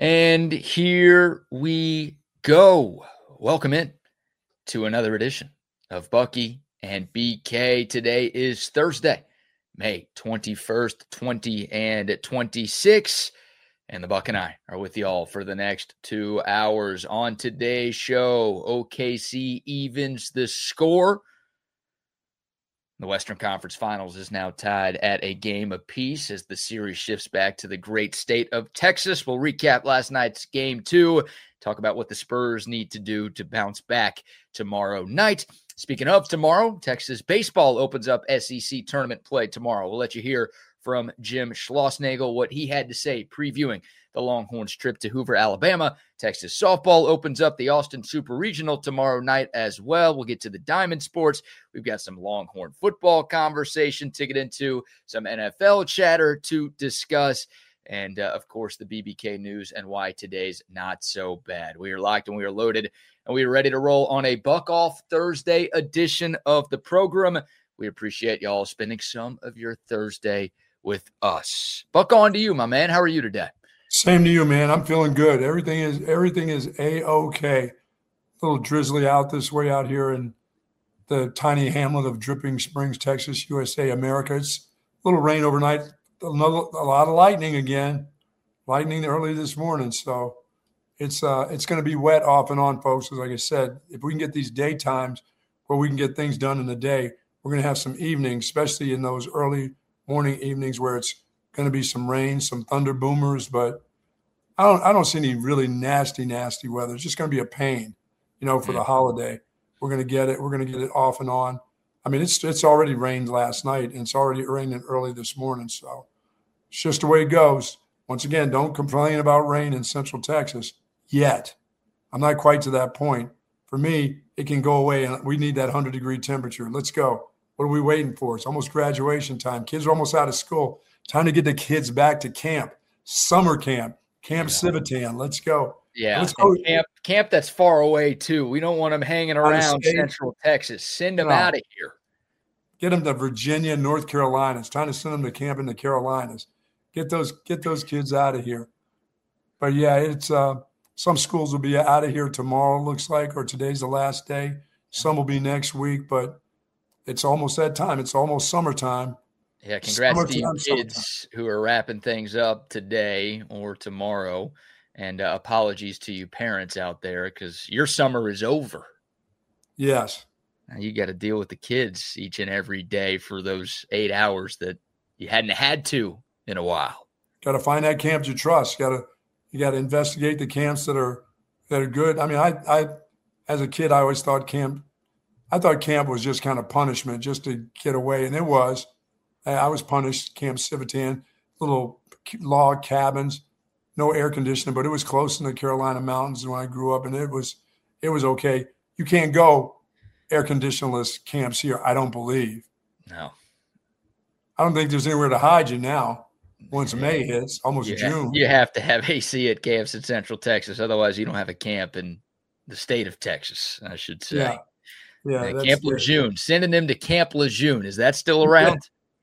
And here we go. Welcome in to another edition of Bucky and BK. Today is Thursday, May 21st, 2026. And the Buck and I are with y'all for the next 2 hours. On today's show, OKC evens the score. The Western Conference Finals is now tied at a game apiece as the series shifts back to the great state of Texas. We'll recap last night's game 2, talk about what the Spurs need to do to bounce back tomorrow night. Speaking of tomorrow, Texas baseball opens up SEC tournament play tomorrow. We'll let you hear from Jim Schlossnagle what he had to say previewing the Longhorns' trip to Hoover, Alabama. Texas softball opens up the Austin Super Regional tomorrow night as well. We'll get to the Diamond Sports. We've got some Longhorn football conversation to get into, some NFL chatter to discuss, and, of course, the BBK news and why today's not so bad. We are locked and we are loaded, and we are ready to roll on a Buck Off Thursday edition of the program. We appreciate y'all spending some of your Thursday with us. Buck, on to you, my man. How are you today? Same to you, man. I'm feeling good. Everything is A-OK. A little drizzly out this way out here in the tiny hamlet of Dripping Springs, Texas, USA, America. It's a little rain overnight. A lot of lightning again. Lightning early this morning. So it's going to be wet off and on, folks. As like I said, if we can get these daytimes where we can get things done in the day, we're going to have some evenings, especially in those early morning evenings where it's going to be some rain, some thunder boomers, but I don't see any really nasty weather. It's just going to be a pain, for the holiday. We're going to get it. We're going to get it off and on. I mean, it's already rained last night, and it's already raining early this morning. So it's just the way it goes. Once again, don't complain about rain in Central Texas yet. I'm not quite to that point. For me, it can go away, and we need that 100-degree temperature. Let's go. What are we waiting for? It's almost graduation time. Kids are almost out of school. Time to get the kids back to camp, summer camp, Camp Civitan. Let's go. Yeah, let's go. Camp that's far away too. We don't want them hanging around Central Texas. Send them out of here. Get them to Virginia, North Carolina. It's time to send them to camp in the Carolinas. Get those kids out of here. But yeah, it's some schools will be out of here tomorrow. Looks like, or today's the last day. Some will be next week, but it's almost that time. It's almost summertime. Yeah, congrats to you kids who are wrapping things up today or tomorrow. And apologies to you parents out there because your summer is over. Yes. Now you got to deal with the kids each and every day for those 8 hours that you hadn't had to in a while. Got to find that camp you trust. You got to investigate the camps that are good. I mean, I as a kid, I always thought camp was just kind of punishment just to get away, and it was. I was punished, Camp Civitan, little log cabins, no air conditioning, but it was close in the Carolina mountains when I grew up, and it was okay. You can't go air conditionerless camps here, I don't believe. No. I don't think there's anywhere to hide you now once May hits, almost June. You have to have AC at camps in Central Texas. Otherwise, you don't have a camp in the state of Texas, I should say. Yeah. Camp Lejeune. Sending them to Camp Lejeune. Is that still around?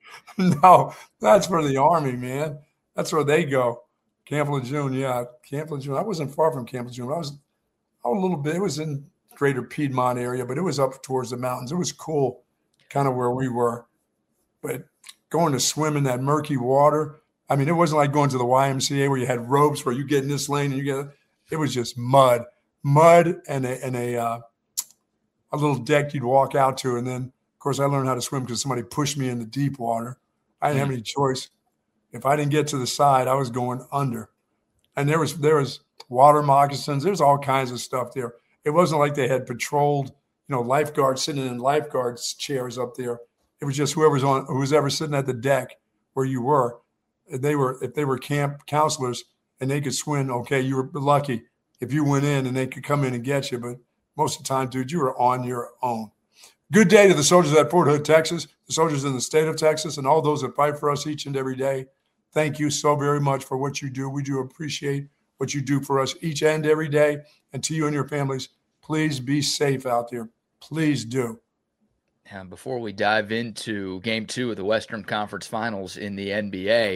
No, that's for the Army, man. That's where they go. Camp Lejeune, yeah. Camp Lejeune. I wasn't far from Camp Lejeune. I was a little bit. It was in greater Piedmont area, but it was up towards the mountains. It was cool, kind of where we were. But going to swim in that murky water, I mean, it wasn't like going to the YMCA where you had ropes where you get in this lane and it was just mud and a little deck you'd walk out to, and then of course, I learned how to swim because somebody pushed me in the deep water. I didn't have any choice. If I didn't get to the side, I was going under. And there was water moccasins. There's all kinds of stuff there. It wasn't like they had patrolled, lifeguards sitting in lifeguards chairs up there. It was just who's ever sitting at the deck where you were. If they were camp counselors and they could swim, okay, you were lucky if you went in and they could come in and get you. But most of the time, dude, you were on your own. Good day to the soldiers at Fort Hood, Texas, the soldiers in the state of Texas, and all those that fight for us each and every day. Thank you so very much for what you do. We do appreciate what you do for us each and every day. And to you and your families, please be safe out there. Please do. Before we dive into Game 2 of the Western Conference Finals in the NBA,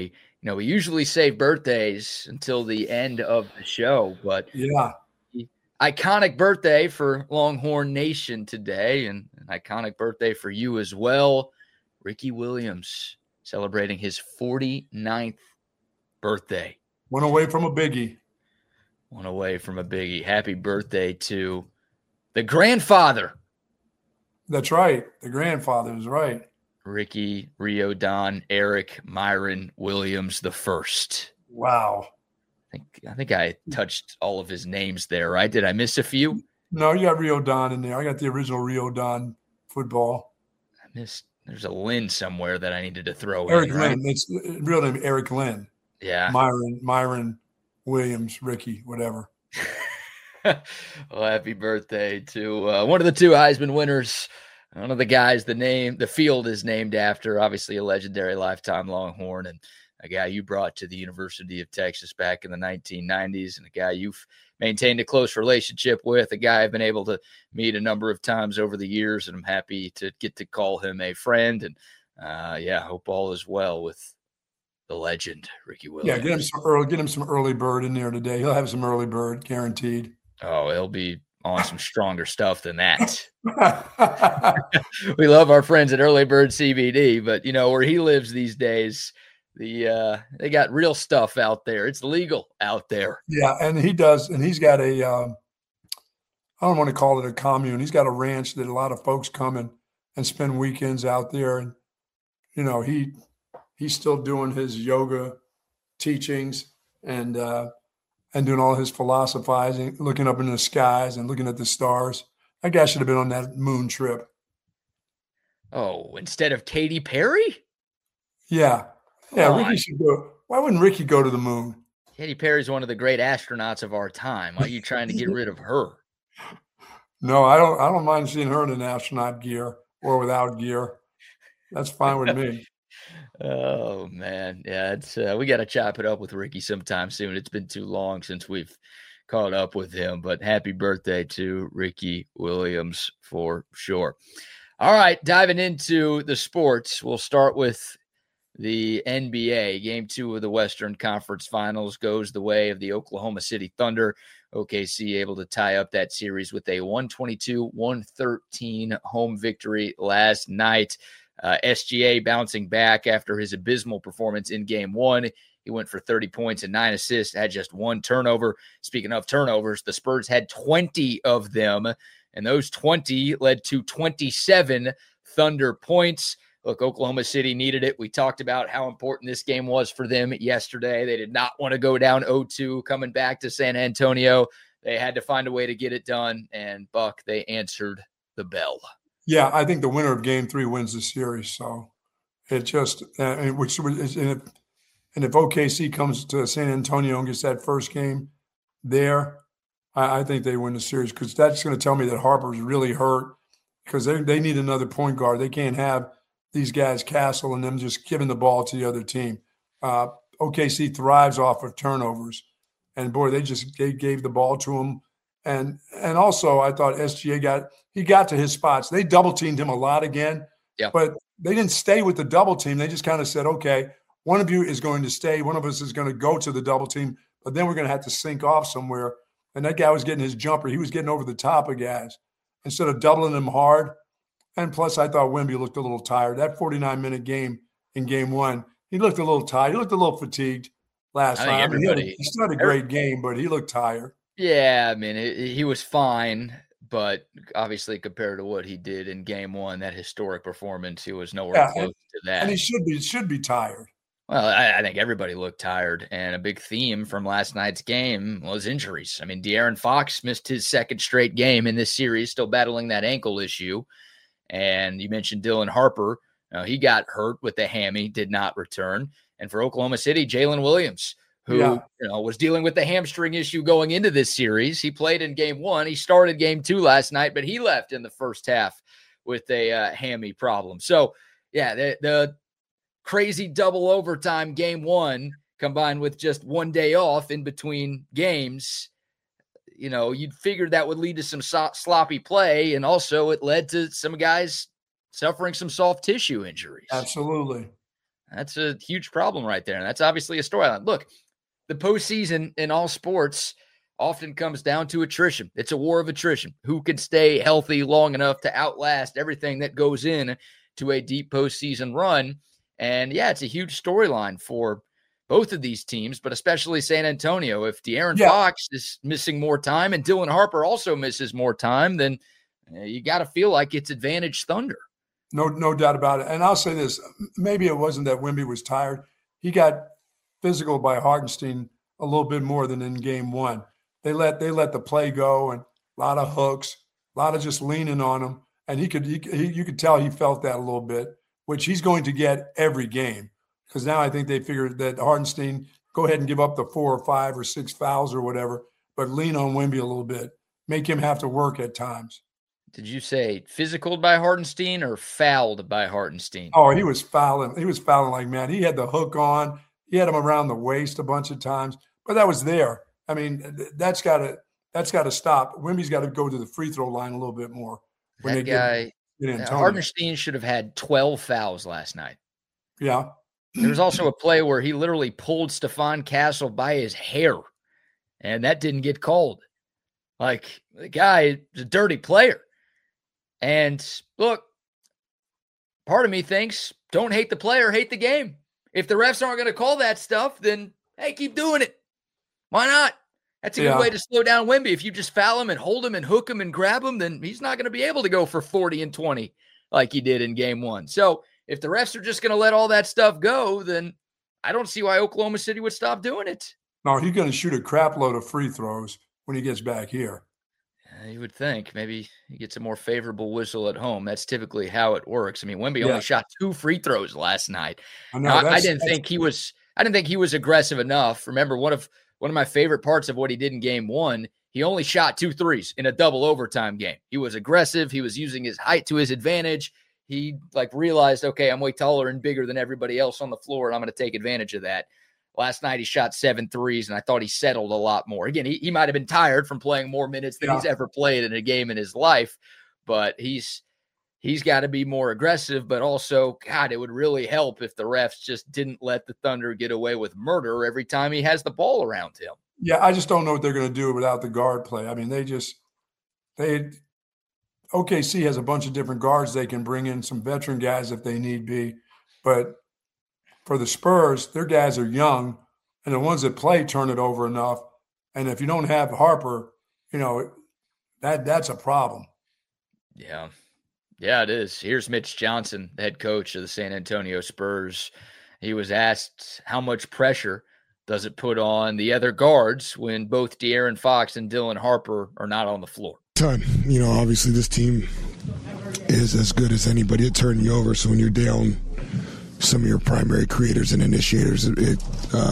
we usually save birthdays until the end of the show, but yeah, iconic birthday for Longhorn Nation today, and an iconic birthday for you as well. Ricky Williams celebrating his 49th birthday. One away from a biggie. One away from a biggie. Happy birthday to the grandfather. That's right. The grandfather is right. Ricky Riordan Eric Myron Williams the first. Wow. I think I touched all of his names there, right? Did I miss a few? No, you got Riordan in there. I got the original Riordan football. I missed. There's a Lynn somewhere that I needed to throw Eric in. Right? Lynn. It's real name Eric Lynn. Yeah. Myron Williams, Ricky, whatever. Well, happy birthday to one of the two Heisman winners. One of the guys the field is named after, obviously a legendary lifetime Longhorn, and a guy you brought to the University of Texas back in the 1990s, and a guy you've maintained a close relationship with, a guy I've been able to meet a number of times over the years, and I'm happy to get to call him a friend. And hope all is well with the legend, Ricky Williams. Yeah, get him some early bird in there today. He'll have some early bird, guaranteed. Oh, he'll be on some stronger stuff than that. We love our friends at Early Bird CBD, but where he lives these days, they got real stuff out there. It's legal out there. Yeah, and he does, and he's got a I don't want to call it a commune. He's got a ranch that a lot of folks come and spend weekends out there, and he's still doing his yoga teachings and doing all his philosophizing, looking up into the skies and looking at the stars. That guy should have been on that moon trip. Oh, instead of Katy Perry? Yeah. Yeah, Ricky should go. Why wouldn't Ricky go to the moon? Katy Perry's one of the great astronauts of our time. Why are you trying to get rid of her? No, I don't mind seeing her in an astronaut gear or without gear. That's fine with me. Oh man, yeah, it's we got to chop it up with Ricky sometime soon. It's been too long since we've caught up with him, but happy birthday to Ricky Williams for sure. All right, diving into the sports, we'll start with the NBA. Game 2 of the Western Conference Finals goes the way of the Oklahoma City Thunder. OKC able to tie up that series with a 122-113 home victory last night. SGA bouncing back after his abysmal performance in Game 1. He went for 30 points and 9 assists, had just 1 turnover. Speaking of turnovers, the Spurs had 20 of them, and those 20 led to 27 Thunder points. Look, Oklahoma City needed it. We talked about how important this game was for them yesterday. They did not want to go down 0-2 coming back to San Antonio. They had to find a way to get it done, and Buck, they answered the bell. Yeah, I think the winner of Game 3 wins the series. So it just, and if OKC comes to San Antonio and gets that first game there, I think they win the series, because that's going to tell me that Harper's really hurt, because they need another point guard. They can't have these guys Castle and them just giving the ball to the other team. OKC thrives off of turnovers, and boy, they gave the ball to him. And also, I thought SGA got to his spots. They double teamed him a lot again, but they didn't stay with the double team. They just kind of said, okay, one of you is going to stay, one of us is going to go to the double team, but then we're going to have to sink off somewhere. And that guy was getting his jumper. He was getting over the top of guys instead of doubling him hard. And plus, I thought Wemby looked a little tired. That 49-minute game in Game 1, he looked a little tired. He looked a little fatigued last time. He still had a great game, but he looked tired. Yeah, I mean, he was fine, but obviously compared to what he did in Game 1, that historic performance, he was nowhere close to that. And he should be tired. Well, I think everybody looked tired, and a big theme from last night's game was injuries. I mean, De'Aaron Fox missed his second straight game in this series, still battling that ankle issue. And you mentioned Dylan Harper. He got hurt with the hammy, did not return. And for Oklahoma City, Jalen Williams, who was dealing with the hamstring issue going into this series. He played in Game 1. He started Game 2 last night, but he left in the first half with a hammy problem. So, yeah, the crazy double overtime Game 1 combined with just one day off in between games, you'd figured that would lead to some sloppy play, and also it led to some guys suffering some soft tissue injuries. Absolutely. That's a huge problem right there. And that's obviously a storyline. Look, the postseason in all sports often comes down to attrition. It's a war of attrition. Who can stay healthy long enough to outlast everything that goes in to a deep postseason run? And yeah, it's a huge storyline for both of these teams, but especially San Antonio. If De'Aaron Fox is missing more time and Dylan Harper also misses more time, then you got to feel like it's advantage Thunder. No doubt about it. And I'll say this, maybe it wasn't that Wemby was tired. He got physical by Hartenstein a little bit more than in game one. They let the play go and a lot of hooks, a lot of just leaning on him. And you could tell he felt that a little bit, which he's going to get every game. Because now I think they figured that Hartenstein, go ahead and give up the 4 or 5 or 6 fouls or whatever, but lean on Wemby a little bit. Make him have to work at times. Did you say physical by Hartenstein or fouled by Hartenstein? Oh, he was fouling. He was fouling like mad. He had the hook on. He had him around the waist a bunch of times, but that was there. I mean, that's got to stop. Wemby's got to go to the free throw line a little bit more. When that guy, Hartenstein should have had 12 fouls last night. Yeah. There was also a play where he literally pulled Stephon Castle by his hair, and that didn't get called. Like, the guy is a dirty player. And look, part of me thinks don't hate the player, hate the game. If the refs aren't going to call that stuff, then, hey, keep doing it. Why not? That's a good way to slow down Wemby. If you just foul him and hold him and hook him and grab him, then he's not going to be able to go for 40 and 20 like he did in game one. So if the refs are just going to let all that stuff go, then I don't see why Oklahoma City would stop doing it. No, he's going to shoot a crap load of free throws when he gets back here. You would think maybe he gets a more favorable whistle at home. That's typically how it works. I mean, Wemby only shot 2 free throws last night. I didn't think he was aggressive enough. Remember, one of my favorite parts of what he did in game one, he only shot 2 threes in a double overtime game. He was aggressive. He was using his height to his advantage. He realized, okay, I'm way taller and bigger than everybody else on the floor, and I'm going to take advantage of that. Last night, he shot 7 threes, and I thought he settled a lot more. Again, he might have been tired from playing more minutes than he's ever played in a game in his life, but he's got to be more aggressive. But also, God, it would really help if the refs just didn't let the Thunder get away with murder every time he has the ball around him. Yeah, I just don't know what they're going to do without the guard play. I mean, OKC has a bunch of different guards. They can bring in some veteran guys if they need be, but for the Spurs, their guys are young, and the ones that play turn it over enough. And if you don't have Harper, that's a problem. Yeah. Yeah, it is. Here's Mitch Johnson, the head coach of the San Antonio Spurs. He was asked how much pressure does it put on the other guards when both De'Aaron Fox and Dylan Harper are not on the floor? Ton. Obviously this team is as good as anybody at turning you over. So when you're down some of your primary creators and initiators, it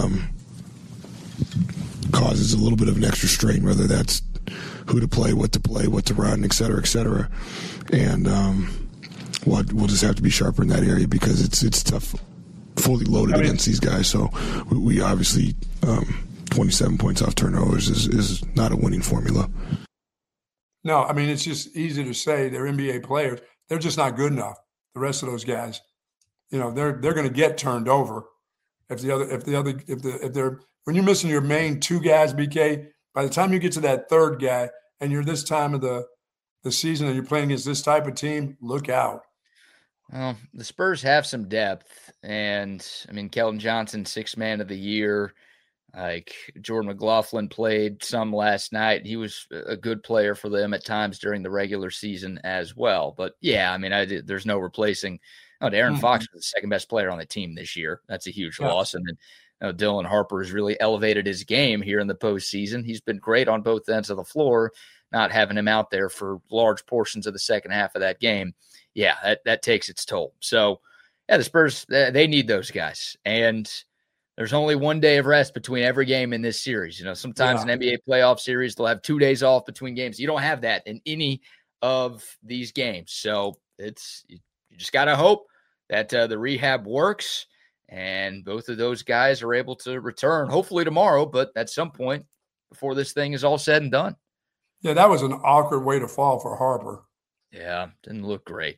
causes a little bit of an extra strain, whether that's who to play, what to run, et cetera. And we'll just have to be sharper in that area because it's tough, fully loaded against these guys. So we obviously 27 points off turnovers is not a winning formula. No, I mean, it's just easy to say they're NBA players. They're just not good enough. The rest of those guys, they're going to get turned over. If they're when you're missing your main 2 guys, BK, by the time you get to that 3rd guy and you're this time of the season and you're playing against this type of team, look out. Well, the Spurs have some depth, and I mean, Keldon Johnson, 6th man of the year. Like Jordan McLaughlin played some last night. He was a good player for them at times during the regular season as well. But yeah, I mean, there's no replacing. De'Aaron Fox was the 2nd best player on the team this year. That's a huge loss. And then Dylan Harper has really elevated his game here in the postseason. He's been great on both ends of the floor. Not having him out there for large portions of the second half of that game, yeah, that takes its toll. So, yeah, the Spurs, they need those guys. And there's only 1 day of rest between every game in this series. Sometimes an NBA playoff series, they'll have 2 days off between games. You don't have that in any of these games. So you just got to hope that the rehab works and both of those guys are able to return, hopefully tomorrow, but at some point before this thing is all said and done. Yeah, that was an awkward way to fall for Harper. Yeah, didn't look great.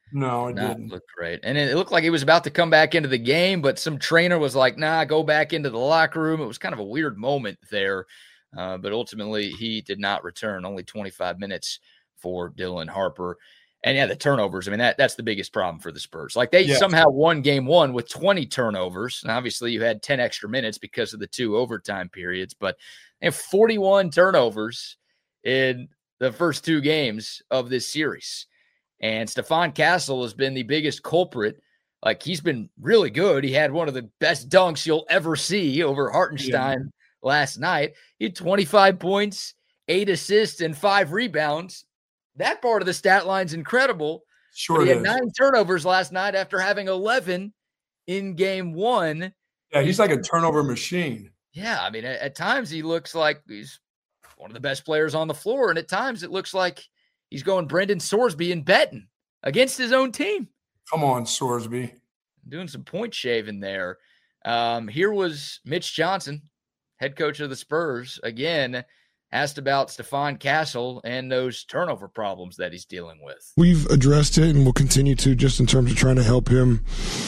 No, it Not didn't. look great. And it looked like he was about to come back into the game, but some trainer was like, nah, go back into the locker room. It was kind of a weird moment there. But ultimately, he did not return. Only 25 minutes for Dylan Harper. And yeah, the turnovers. I mean, that's the biggest problem for the Spurs. Like they somehow won game one with 20 turnovers. And obviously, you had 10 extra minutes because of the 2 overtime periods, but they have 41 turnovers in the first 2 games of this series. And Stephon Castle has been the biggest culprit. Like, he's been really good. He had one of the best dunks you'll ever see over Hartenstein last night. He had 25 points, 8 assists, and 5 rebounds. That part of the stat line's incredible. Sure, but he it had is. 9 turnovers last night after having 11 in game one. Yeah, he's like a turnover machine. Yeah, I mean, at times he looks like he's one of the best players on the floor, and at times it looks like he's going Brendan Sorsby and betting against his own team. Come on, Sorsby. Doing some point shaving there. Here was Mitch Johnson, head coach of the Spurs, again, asked about Stephon Castle and those turnover problems that he's dealing with. We've addressed it and we'll continue to, just in terms of trying to help him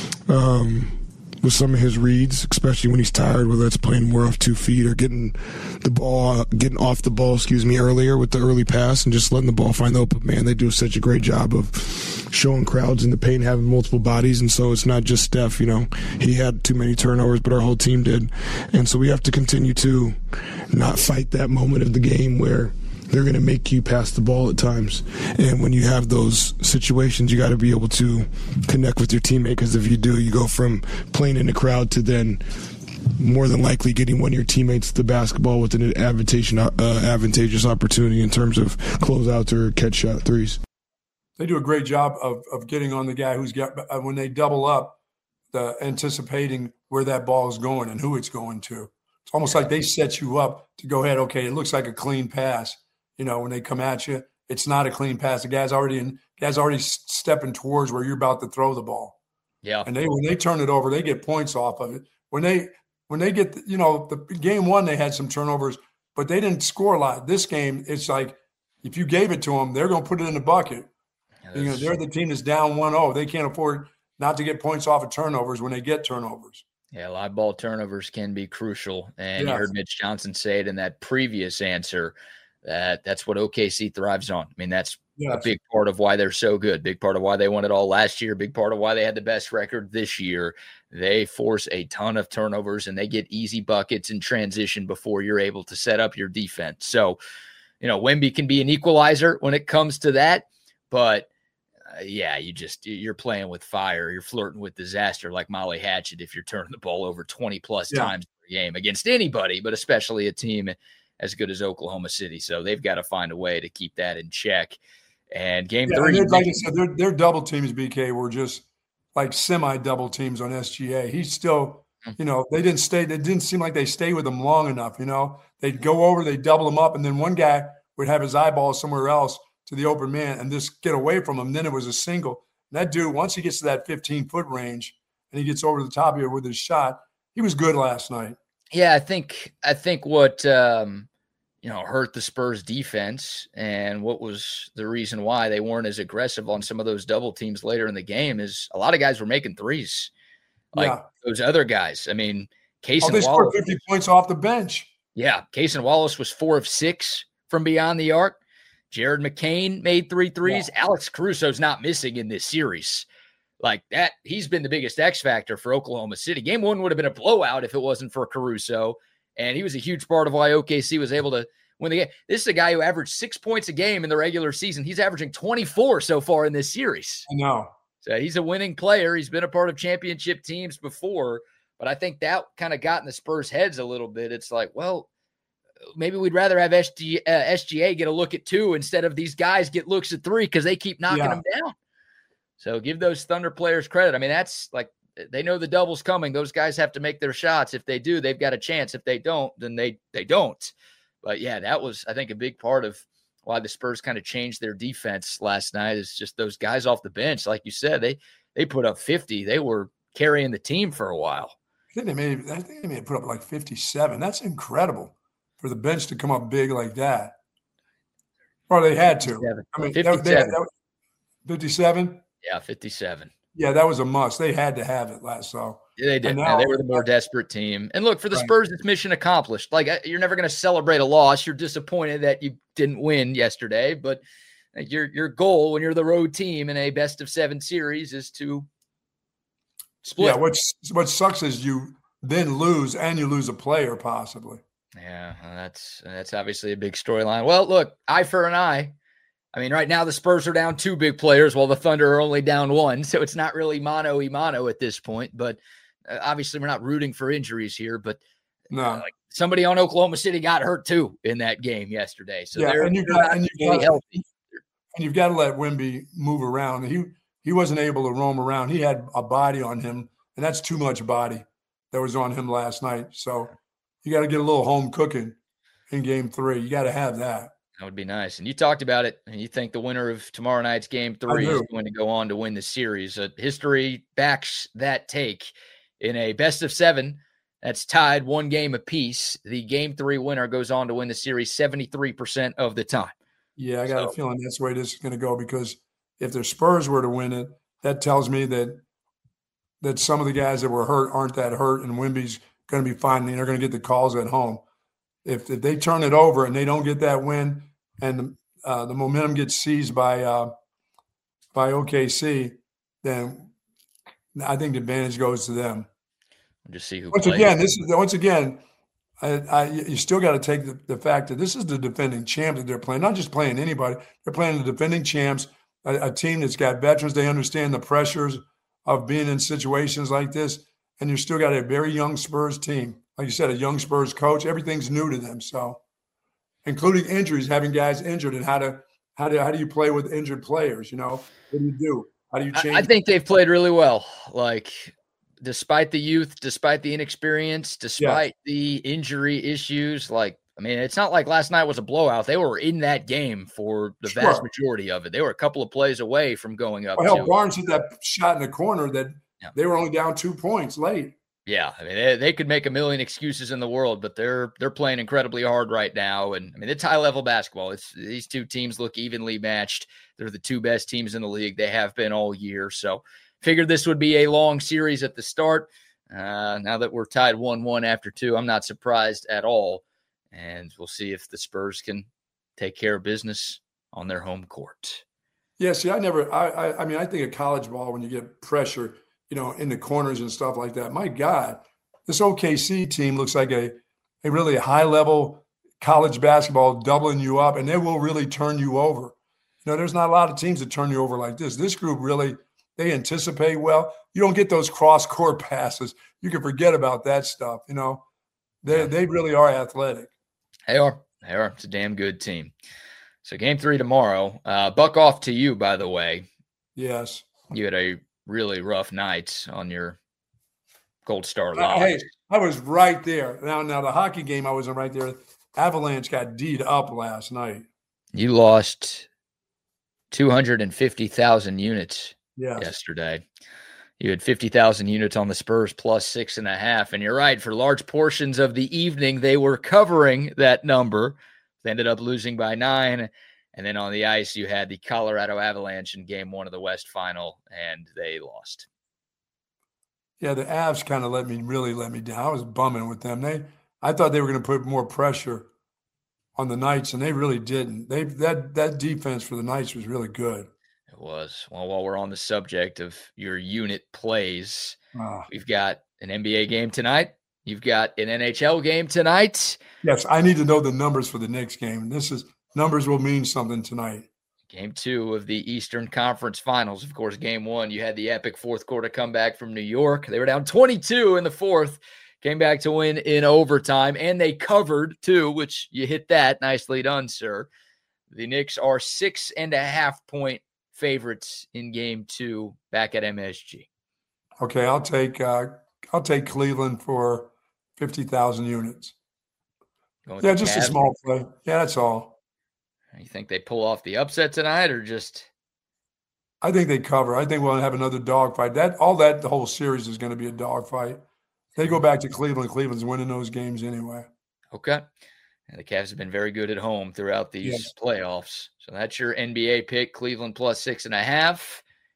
with some of his reads, especially when he's tired, whether it's playing more off 2 feet or getting off the ball, earlier with the early pass and just letting the ball find the open man. They do such a great job of showing crowds in the paint, having multiple bodies. And so it's not just Steph, he had too many turnovers, but our whole team did. And so we have to continue to not fight that moment of the game where they're going to make you pass the ball at times. And when you have those situations, you got to be able to connect with your teammate, because if you do, you go from playing in the crowd to then more than likely getting one of your teammates the basketball with an advantageous opportunity in terms of closeouts or catch shot threes. They do a great job of getting on the guy who's got, when they double up, anticipating where that ball is going and who it's going to. It's almost like they set you up to go ahead. Okay, it looks like a clean pass. When they come at you, it's not a clean pass. The guy's already stepping towards where you're about to throw the ball. Yeah. And when they turn it over, they get points off of it. When they get, the game one, they had some turnovers, but they didn't score a lot. This game, it's like if you gave it to them, they're going to put it in the bucket. They're the team that's down 1-0. They can't afford not to get points off of turnovers when they get turnovers. Yeah, live ball turnovers can be crucial. And you heard Mitch Johnson say it in that previous answer, that's what OKC thrives on. I mean, that's a big part of why they're so good, big part of why they won it all last year, big part of why they had the best record this year. They force a ton of turnovers and they get easy buckets in transition before you're able to set up your defense. So, Wemby can be an equalizer when it comes to that, but you're playing with fire. You're flirting with disaster like Molly Hatchet if you're turning the ball over 20 plus times per game against anybody, but especially a team as good as Oklahoma City. So they've got to find a way to keep that in check. And game 3. Like I said, their double teams, BK, were just like semi-double teams on SGA. He's still, they didn't seem like they stayed with him long enough. They'd go over, they'd double him up, and then one guy would have his eyeball somewhere else to the open man and just get away from him. Then it was a single. And that dude, once he gets to that 15-foot range and he gets over the top of it with his shot, he was good last night. Yeah, I think what hurt the Spurs defense and what was the reason why they weren't as aggressive on some of those double teams later in the game is a lot of guys were making threes. Those other guys. I mean, Case and they Wallace scored 50 points off the bench. Yeah, Case and Wallace was 4 of 6 from beyond the arc. Jared McCain made 3 threes. Yeah. Alex Caruso's not missing in this series. Like that, he's been the biggest X factor for Oklahoma City. Game 1 would have been a blowout if it wasn't for Caruso. And he was a huge part of why OKC was able to win the game. This is a guy who averaged 6 points a game in the regular season. He's averaging 24 so far in this series. I know. So he's a winning player. He's been a part of championship teams before. But I think that kind of got in the Spurs' heads a little bit. It's like, well, maybe we'd rather have SGA get a look at 2 instead of these guys get looks at 3 because they keep knocking them down. So give those Thunder players credit. I mean, that's like they know the double's coming. Those guys have to make their shots. If they do, they've got a chance. If they don't, then they don't. But, yeah, that was, I think, a big part of why the Spurs kind of changed their defense last night is just those guys off the bench. Like you said, they put up 50. They were carrying the team for a while. I think they may have put up like 57. That's incredible for the bench to come up big like that. Or they had to. 57. I mean, 57. 57? Yeah, 57. Yeah, that was a must. They had to have it last. So They did. and Yeah, now, they were the more desperate team. And look, for the right. Spurs, it's mission accomplished. Like, you're never going to celebrate a loss. You're disappointed that you didn't win yesterday, but your goal when you're the road team in a best-of-7 series is to split. Yeah, what sucks is you then lose, and you lose a player possibly. Yeah, that's obviously a big storyline. Well, look, eye for an eye. I mean, right now the Spurs are down 2 big players while the Thunder are only down 1. So it's not really mano-a-mano at this point. But obviously we're not rooting for injuries here. But No, somebody on Oklahoma City got hurt too in that game yesterday. So yeah, they're healthy. And you've got to let Wemby move around. He wasn't able to roam around. He had a body on him, and that's too much body that was on him last night. So you got to get a little home cooking in Game 3. You got to have that. That would be nice. And you talked about it, and you think the winner of tomorrow night's Game 3 is going to go on to win the series. History backs that take. In a best-of-7 that's tied 1 game apiece, the Game 3 winner goes on to win the series 73% of the time. Yeah, I got a feeling that's the way this is going to go, because if the Spurs were to win it, that tells me that some of the guys that were hurt aren't that hurt, and Wemby's going to be fine, and they're going to get the calls at home. If they turn it over and they don't get that win, and the momentum gets seized by OKC, then I think the advantage goes to them. We'll just see who once plays. Again, you still got to take the fact that this is the defending champ that they're playing, not just playing anybody. They're playing the defending champs, a team that's got veterans. They understand the pressures of being in situations like this, and you still got a very young Spurs team. Like you said, a young Spurs coach. Everything's new to them, so including injuries, having guys injured, and how do you play with injured players? What do you do? How do you change? I think they've played really well. Like, despite the youth, despite the inexperience, despite the injury issues, it's not like last night was a blowout. They were in that game for the vast majority of it. They were a couple of plays away from going up. Barnes hit that shot in the corner that they were only down 2 points late. Yeah, I mean, they could make a million excuses in the world, but they're playing incredibly hard right now. And I mean, it's high-level basketball. These two teams look evenly matched. They're the 2 best teams in the league. They have been all year. So figured this would be a long series at the start. Now that we're tied 1-1 after 2, I'm not surprised at all. And we'll see if the Spurs can take care of business on their home court. Yeah, see, I think of college ball, when you get pressure, in the corners and stuff like that. My God, this OKC team looks like a really high-level college basketball, doubling you up, and they will really turn you over. There's not a lot of teams that turn you over like this. This group really, they anticipate well. You don't get those cross-court passes. You can forget about that stuff. They really are athletic. They are. It's a damn good team. So Game 3 tomorrow. Buck off to you, by the way. Yes. You had a really rough night on your Gold Star loss. Hey, I was right there. Now the hockey game, I wasn't right there. Avalanche got D'd up last night. You lost 250,000 units yesterday. You had 50,000 units on the Spurs plus 6.5. And you're right, for large portions of the evening, they were covering that number. They ended up losing by 9. And then on the ice, you had the Colorado Avalanche in Game 1 of the West Final, and they lost. Yeah, the Avs kind of really let me down. I was bumming with them. I thought they were going to put more pressure on the Knights, and they really didn't. That defense for the Knights was really good. It was. Well, while we're on the subject of your unit plays, we've got an NBA game tonight. You've got an NHL game tonight. Yes, I need to know the numbers for the next game. Numbers will mean something tonight. Game 2 of the Eastern Conference Finals. Of course, Game 1, you had the epic fourth quarter comeback from New York. They were down 22 in the fourth, came back to win in overtime, and they covered too, which you hit that. Nicely done, sir. The Knicks are 6.5-point favorites in Game 2 back at MSG. Okay, I'll take Cleveland for 50,000 units. Yeah, just a small play. Yeah, that's all. You think they pull off the upset tonight, or just? I think they cover. I think we'll have another dogfight. The whole series is going to be a dogfight. They go back to Cleveland. Cleveland's winning those games anyway. Okay. And the Cavs have been very good at home throughout these playoffs. So that's your NBA pick, Cleveland plus 6.5.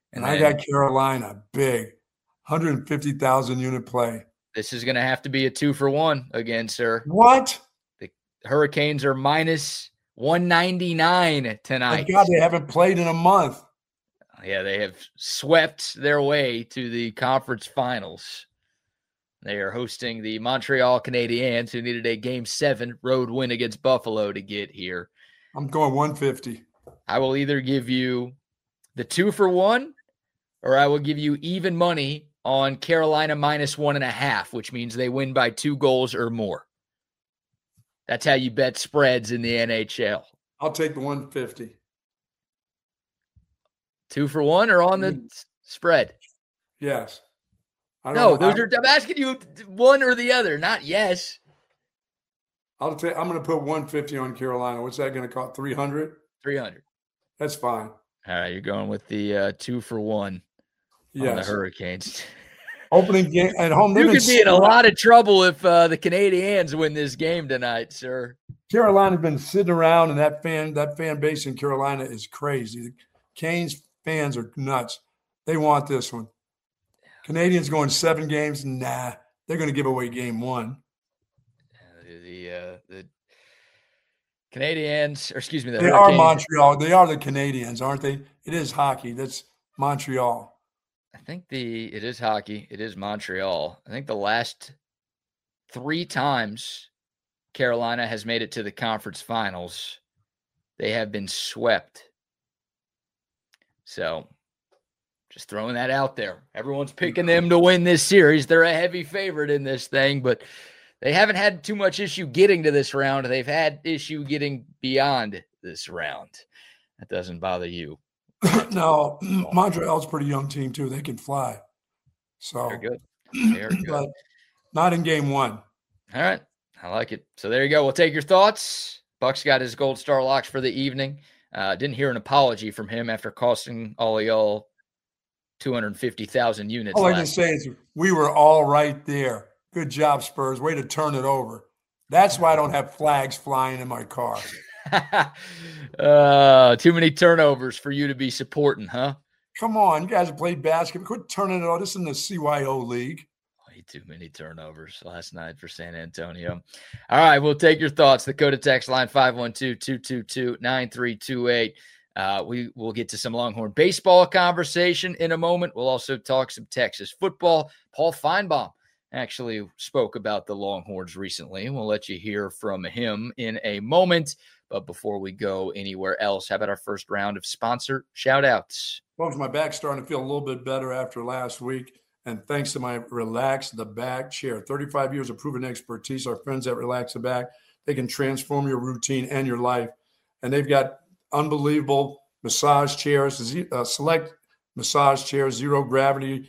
And I got Carolina big, 150,000 unit play. This is going to have to be a 2-for-1 again, sir. What? The Hurricanes are minus 199 tonight. Thank God they haven't played in a month. Yeah, they have swept their way to the conference finals. They are hosting the Montreal Canadiens, who needed a Game 7 road win against Buffalo to get here. I'm going 150. I will either give you the 2-for-1, or I will give you even money on Carolina minus 1.5, which means they win by 2 goals or more. That's how you bet spreads in the NHL. I'll take the 150. 2-for-1 or on the spread? Yes. I'm asking you one or the other, not yes. I'm going to put 150 on Carolina. What's that going to cost? 300? 300. That's fine. All right, you're going with the 2-for-1 on the Hurricanes. Opening game at home. You could be in a lot of trouble if the Canadiens win this game tonight, sir. Carolina's been sitting around, and that fan base in Carolina is crazy. The Canes fans are nuts. They want this one. Canadians going 7 games. Nah, they're going to give away game 1. The Canadians, or excuse me, they are Montreal. They are the Canadians, aren't they? It is hockey. That's Montreal. I think it is hockey. It is Montreal. I think the last 3 times Carolina has made it to the conference finals, they have been swept. So just throwing that out there. Everyone's picking them to win this series. They're a heavy favorite in this thing, but they haven't had too much issue getting to this round. They've had issue getting beyond this round. That doesn't bother you. No, Montreal's a pretty young team too. They can fly. So they're good. They're good. But not in game 1. All right. I like it. So there you go. We'll take your thoughts. Buck's got his gold star locks for the evening. Didn't hear an apology from him after costing all of y'all 250,000 units. All I can say is we were all right there. Good job, Spurs. Way to turn it over. That's why I don't have flags flying in my car. Too many turnovers for you to be supporting, huh? Come on. You guys have played basketball. Quit turning it over. This is in the CYO league. Way too many turnovers last night for San Antonio. All right, we'll take your thoughts. The Dakota text line 512-222-9328. We will get to some Longhorn baseball conversation in a moment. We'll also talk some Texas football. Paul Feinbaum actually spoke about the Longhorns recently. We'll let you hear from him in a moment. But before we go anywhere else, how about our first round of sponsor shout-outs? Folks, my back's starting to feel a little bit better after last week. And thanks to my Relax the Back chair, 35 years of proven expertise, our friends at Relax the Back, they can transform your routine and your life. And they've got unbelievable massage chairs, select massage chairs, zero gravity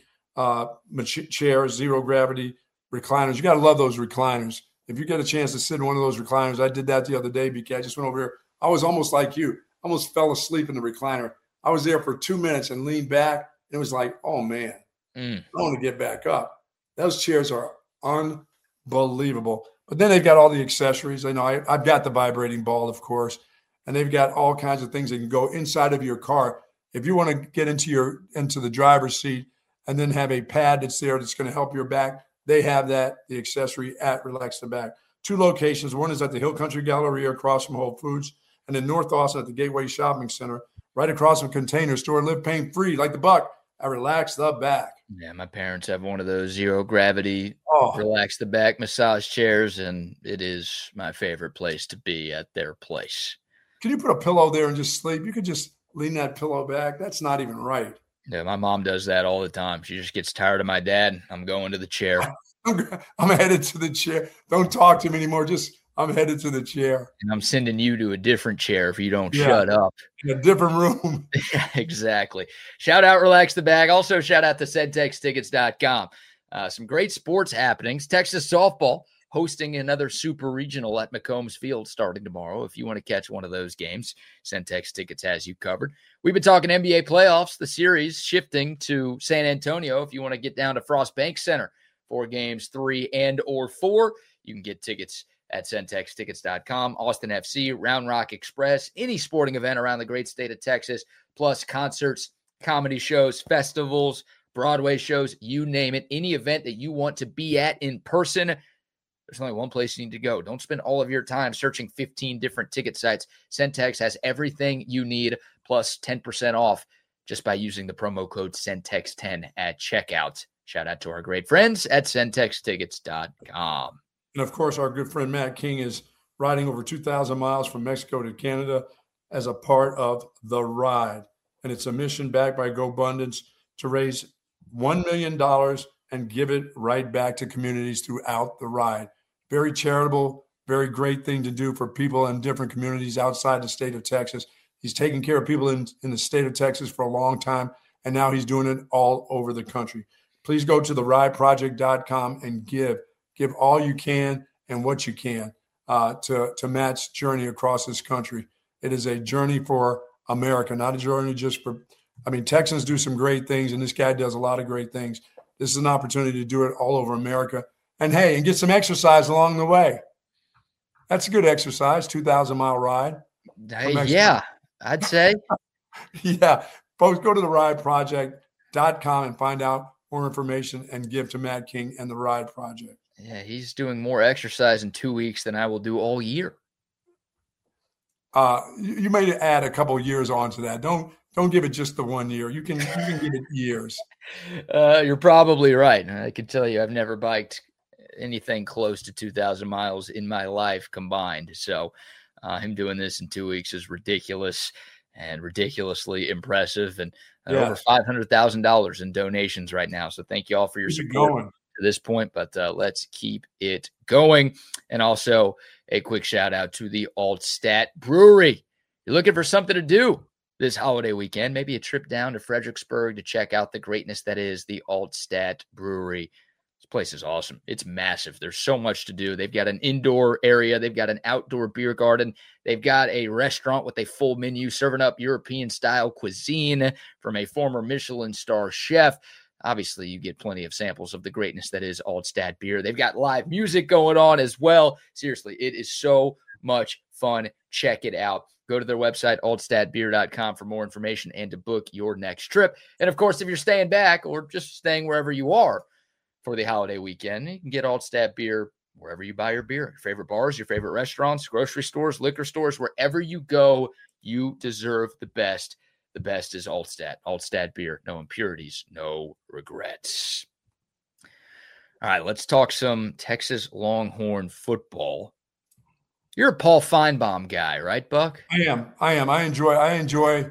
chairs, zero gravity recliners. You got to love those recliners. If you get a chance to sit in one of those recliners, I did that the other day, BK. I just went over here. I was almost like you. I almost fell asleep in the recliner. I was there for 2 minutes and leaned back. It was like, oh, man, I want to get back up. Those chairs are unbelievable. But then they've got all the accessories. I know I've got the vibrating ball, of course, and they've got all kinds of things that can go inside of your car. If you want to get into the driver's seat and then have a pad that's there that's going to help your back, they have that, the accessory at Relax the Back. 2 locations. One is at the Hill Country Galleria across from Whole Foods, and in North Austin at the Gateway Shopping Center, right across from Container Store. Live pain free like the Buck at Relax the Back. Yeah, my parents have one of those zero gravity Relax the Back massage chairs, and it is my favorite place to be at their place. Can you put a pillow there and just sleep? You could just lean that pillow back. That's not even right. Yeah, my mom does that all the time. She just gets tired of my dad. I'm going to the chair. I'm headed to the chair. Don't talk to me anymore. I'm headed to the chair. And I'm sending you to a different chair if you don't shut up. In a different room. Exactly. Shout out Relax the Bag. Also shout out to CentexTickets.com. Some great sports happenings. Texas softball hosting another super regional at McCombs Field starting tomorrow. If you want to catch one of those games, Centex Tickets has you covered. We've been talking NBA playoffs, the series shifting to San Antonio. If you want to get down to Frost Bank Center for games 3 and or 4, you can get tickets at CentexTickets.com. Austin FC, Round Rock Express, any sporting event around the great state of Texas, plus concerts comedy shows, festivals, Broadway shows, you name it, any event that you want to be at in person, there's only one place you need to go. Don't spend all of your time searching 15 different ticket sites. Centex has everything you need, plus 10% off just by using the promo code Centex10 at checkout. Shout out to our great friends at CentexTickets.com. And, of course, our good friend Matt King is riding over 2,000 miles from Mexico to Canada as a part of The Ride. And it's a mission backed by GoBundance to raise $1 million and give it right back to communities throughout the ride. Very charitable, very great thing to do for people in different communities outside the state of Texas. He's taking care of people in the state of Texas for a long time, and now he's doing it all over the country. Please go to therideproject.com and give all you can and what you can to Matt's journey across this country. It is a journey for America, not a journey just for – I mean, Texans do some great things, and this guy does a lot of great things. This is an opportunity to do it all over America. And, hey, and get some exercise along the way. That's a good exercise, 2,000-mile ride. Yeah, I'd say. Yeah. Folks, go to therideproject.com and find out more information and give to Matt King and the Ride Project. Yeah, he's doing more exercise in 2 weeks than I will do all year. You may add a couple of years onto that. Don't give it just the 1 year. You can give it years. You're probably right. I can tell you I've never biked anything close to 2,000 miles in my life combined. So him doing this in 2 weeks is ridiculous and ridiculously impressive. And over $500,000 in donations right now. So thank you all for your support to this point, but let's keep it going. And also a quick shout out to the Altstat Brewery. You're looking for something to do this holiday weekend, maybe a trip down to Fredericksburg to check out the greatness that is the Altstat Brewery. This place is awesome. It's massive. There's so much to do. They've got an indoor area. They've got an outdoor beer garden. They've got a restaurant with a full menu serving up European-style cuisine from a former Michelin star chef. Obviously, you get plenty of samples of the greatness that is Altstat beer. They've got live music going on as well. Seriously, it is so much fun. Check it out. Go to their website, altstatbeer.com, for more information and to book your next trip. And, of course, if you're staying back or just staying wherever you are for the holiday weekend, you can get Altstat beer wherever you buy your beer. Your favorite bars, your favorite restaurants, grocery stores, liquor stores, wherever you go, you deserve the best. The best is Altstat. Altstat beer. No impurities, no regrets. All right, let's talk some Texas Longhorn football. You're a Paul Feinbaum guy, right, Buck? I am. I enjoy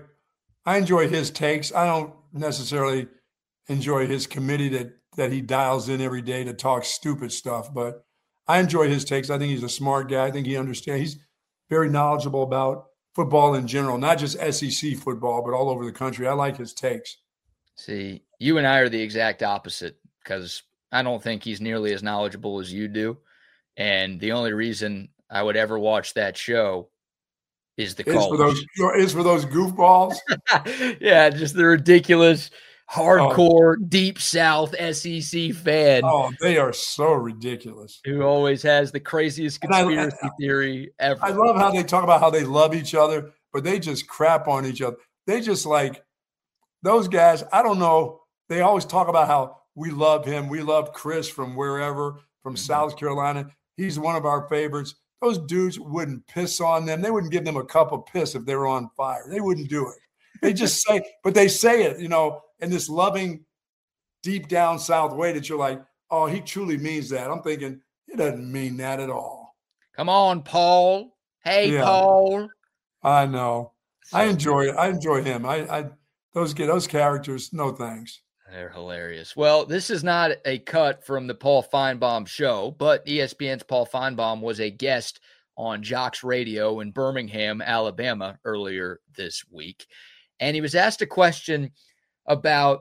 his takes. I don't necessarily enjoy his committee that he dials in every day to talk stupid stuff, but I enjoy his takes. I think he's a smart guy. I think he understands. He's very knowledgeable about football in general, not just SEC football, but all over the country. I like his takes. See, you and I are the exact opposite because I don't think he's nearly as knowledgeable as you do. And the only reason I would ever watch that show is the call. Is for those goofballs. Yeah, just the ridiculous, hardcore, deep South SEC fan. Oh, they are so ridiculous. Who always has the craziest conspiracy theory ever. I love how they talk about how they love each other, but they just crap on each other. They just like those guys. I don't know. They always talk about how we love him. We love Chris from wherever, from South Carolina. He's one of our favorites. Those dudes wouldn't piss on them. They wouldn't give them a cup of piss if they were on fire. They wouldn't do it. They just say, but they say it, in this loving, deep down South way that you're like, oh, he truly means that. I'm thinking, he doesn't mean that at all. Come on, Paul. Hey, yeah. Paul. I know. So I enjoy it. I enjoy him. Those characters, no thanks. They're hilarious. Well, this is not a cut from the Paul Feinbaum show, but ESPN's Paul Feinbaum was a guest on Jocks Radio in Birmingham, Alabama earlier this week. And he was asked a question about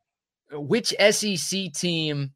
which SEC team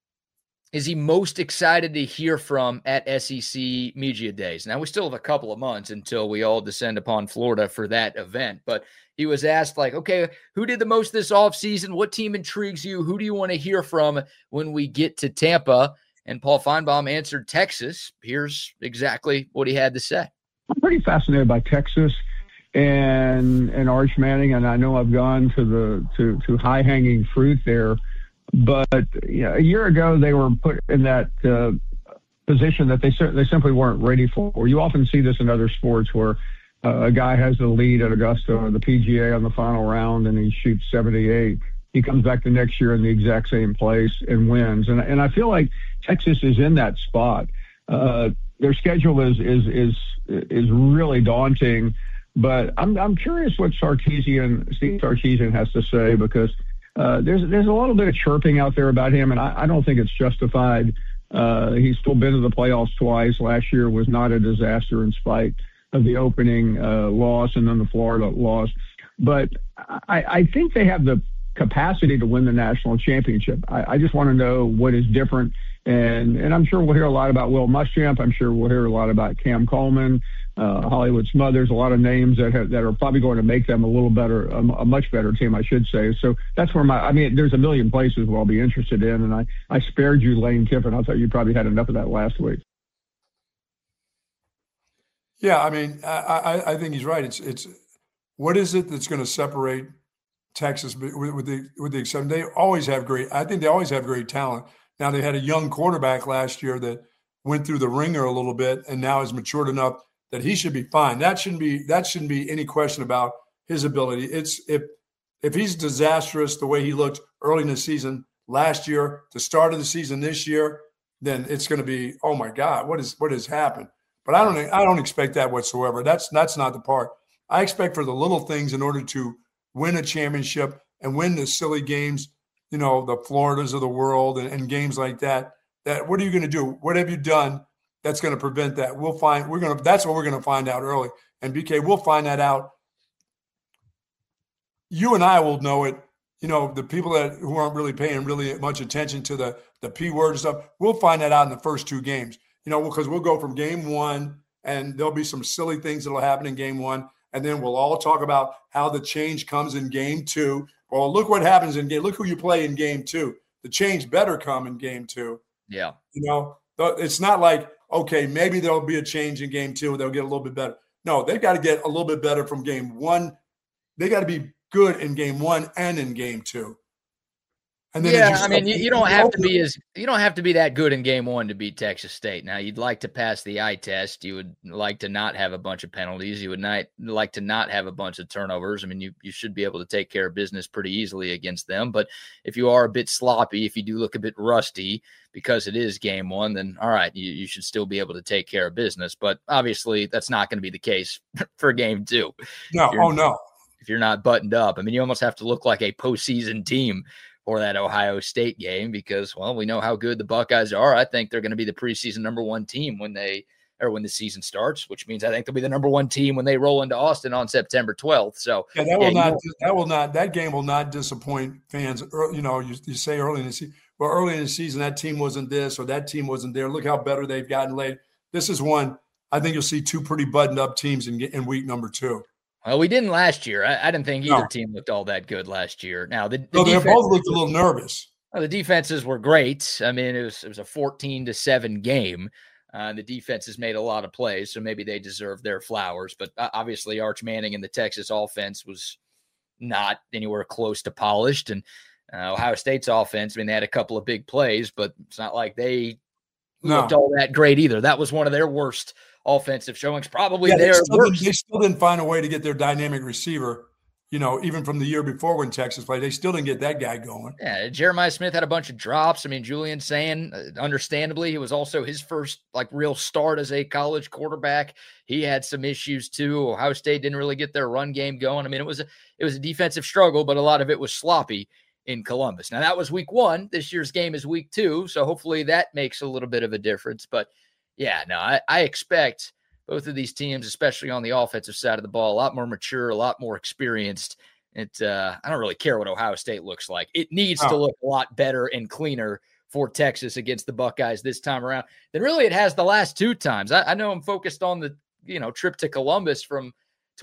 is he most excited to hear from at SEC Media Days. Now, we still have a couple of months until we all descend upon Florida for that event, but he was asked, okay, who did the most this offseason? What team intrigues you? Who do you want to hear from when we get to Tampa? And Paul Feinbaum answered Texas. Here's exactly what he had to say. I'm pretty fascinated by Texas. and Arch Manning, and I know I've gone to high hanging fruit there, but a year ago they were put in that position that they simply weren't ready for. You often see this in other sports where a guy has the lead at Augusta or the PGA on the final round and he shoots 78. He comes back the next year in the exact same place and wins. And I feel like Texas is in that spot. Their schedule is really daunting, but I'm curious what Steve Sarkisian has to say, because there's a little bit of chirping out there about him, and I don't think it's justified. He's still been to the playoffs twice. Last year was not a disaster in spite of the opening loss and then the Florida loss. But I think they have the capacity to win the national championship. I just want to know what is different. And I'm sure we'll hear a lot about Will Muschamp. I'm sure we'll hear a lot about Cam Coleman, Hollywood Smothers, a lot of names that are probably going to make them a little better, a much better team, I should say. So that's where there's a million places where I'll be interested in. And I spared you Lane Kiffin. I thought you probably had enough of that last week. Yeah, I think he's right. It's what is it that's going to separate Texas with the exception? They always have I think they always have great talent. Now, they had a young quarterback last year that went through the ringer a little bit and now is matured enough that he should be fine. That shouldn't be any question about his ability. It's if he's disastrous the way he looked early in the season last year, the start of the season this year, then it's going to be, oh my God, what has happened? But I don't expect that whatsoever. That's not the part. I expect for the little things in order to win a championship and win the silly games, the Floridas of the world and games like that. That what are you going to do? What have you done that's going to prevent that? That's what we're going to find out early. And BK, we'll find that out. You and I will know it. The people who aren't really paying really much attention to the P word stuff, we'll find that out in the first two games. Because we'll go from game one and there'll be some silly things that'll happen in game one. And then we'll all talk about how the change comes in game two. Well, look what happens look who you play in game two. The change better come in game two. Yeah. It's not like, okay, maybe there'll be a change in game two and they'll get a little bit better. No, they've got to get a little bit better from game one. They got to be good in game one and in game two. And then you don't have to be that good in game one to beat Texas State. Now, you'd like to pass the eye test. You would like to not have a bunch of penalties. You would not like to not have a bunch of turnovers. You should be able to take care of business pretty easily against them. But if you are a bit sloppy, if you do look a bit rusty because it is game one, then all right, you should still be able to take care of business. But obviously, that's not going to be the case for game two. No. If you're not buttoned up, you almost have to look like a postseason team for that Ohio State game because, well, we know how good the Buckeyes are. I think they're going to be the preseason number one team when the season starts, which means I think they'll be the number one team when they roll into Austin on September 12th. So that game will not disappoint fans. You say early in the season, early in the season, that team wasn't this or that team wasn't there. Look how better they've gotten late. This is one, I think you'll see two pretty buttoned up teams in week number two. Well, we didn't last year. I didn't think either team looked all that good last year. Now, they both looked a little nervous. The defenses were great. It was a 14-7 game. The defenses made a lot of plays, so maybe they deserve their flowers. But obviously, Arch Manning and the Texas offense was not anywhere close to polished. And Ohio State's offense, they had a couple of big plays, but it's not like they looked all that great either. That was one of their worst offensive showings, probably they still didn't find a way to get their dynamic receiver, even from the year before when Texas played. They still didn't get that guy going. Yeah, Jeremiah Smith had a bunch of drops. Julian Sayin, understandably, it was also his first real start as a college quarterback. He had some issues too. Ohio State didn't really get their run game going. It was a defensive struggle, but a lot of it was sloppy in Columbus. Now, that was week one. This year's game is week two, so hopefully that makes a little bit of a difference. But yeah, no, I expect both of these teams, especially on the offensive side of the ball, a lot more mature, a lot more experienced. I don't really care what Ohio State looks like. It needs to look a lot better and cleaner for Texas against the Buckeyes this time around than really it has the last two times. I know I'm focused on the trip to Columbus from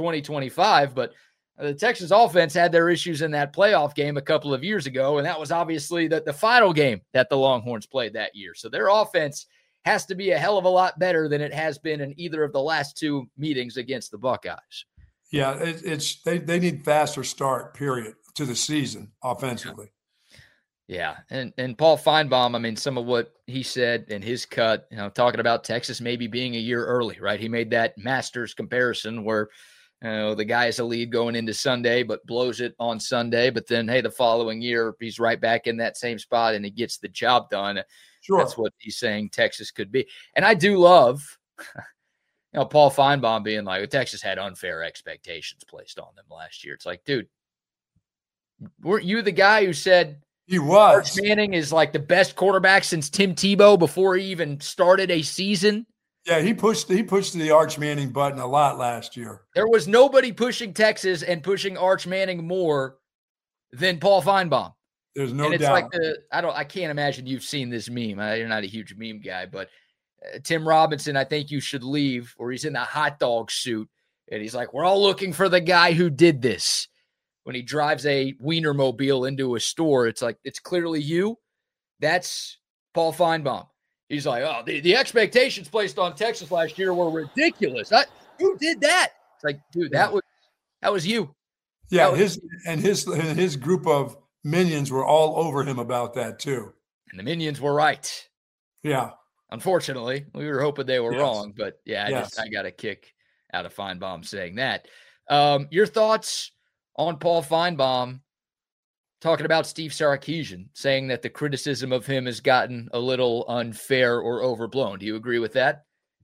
2025, but the Texas offense had their issues in that playoff game a couple of years ago, and that was obviously the final game that the Longhorns played that year. So their offense has to be a hell of a lot better than it has been in either of the last two meetings against the Buckeyes. Yeah, they need faster start, period, to the season offensively. Yeah. And Paul Feinbaum, I mean, some of what he said in his cut, talking about Texas maybe being a year early, right? He made that Masters comparison where the guy is a lead going into Sunday, but blows it on Sunday. But then, hey, the following year, he's right back in that same spot and he gets the job done. Sure. That's what he's saying Texas could be. And I do love Paul Feinbaum being like, Texas had unfair expectations placed on them last year. It's like, dude, weren't you the guy who said he was Arch Manning is like the best quarterback since Tim Tebow before he even started a season? Yeah, he pushed the Arch Manning button a lot last year. There was nobody pushing Texas and pushing Arch Manning more than Paul Feinbaum. There's no and it's doubt. Like I can't imagine you've seen this meme. You're not a huge meme guy, but Tim Robinson, I think you should leave, or he's in the hot dog suit. And he's like, we're all looking for the guy who did this. When he drives a Wienermobile into a store, it's like, it's clearly you. That's Paul Feinbaum. He's like, oh, the expectations placed on Texas last year were ridiculous. Who did that? It's like, dude, that was you. Yeah, his group of minions were all over him about that too. And the minions were right. Yeah. Unfortunately, we were hoping they were wrong, but yeah, I got a kick out of Feinbaum saying that. Your thoughts on Paul Feinbaum talking about Steve Sarkisian, saying that the criticism of him has gotten a little unfair or overblown. Do you agree with that?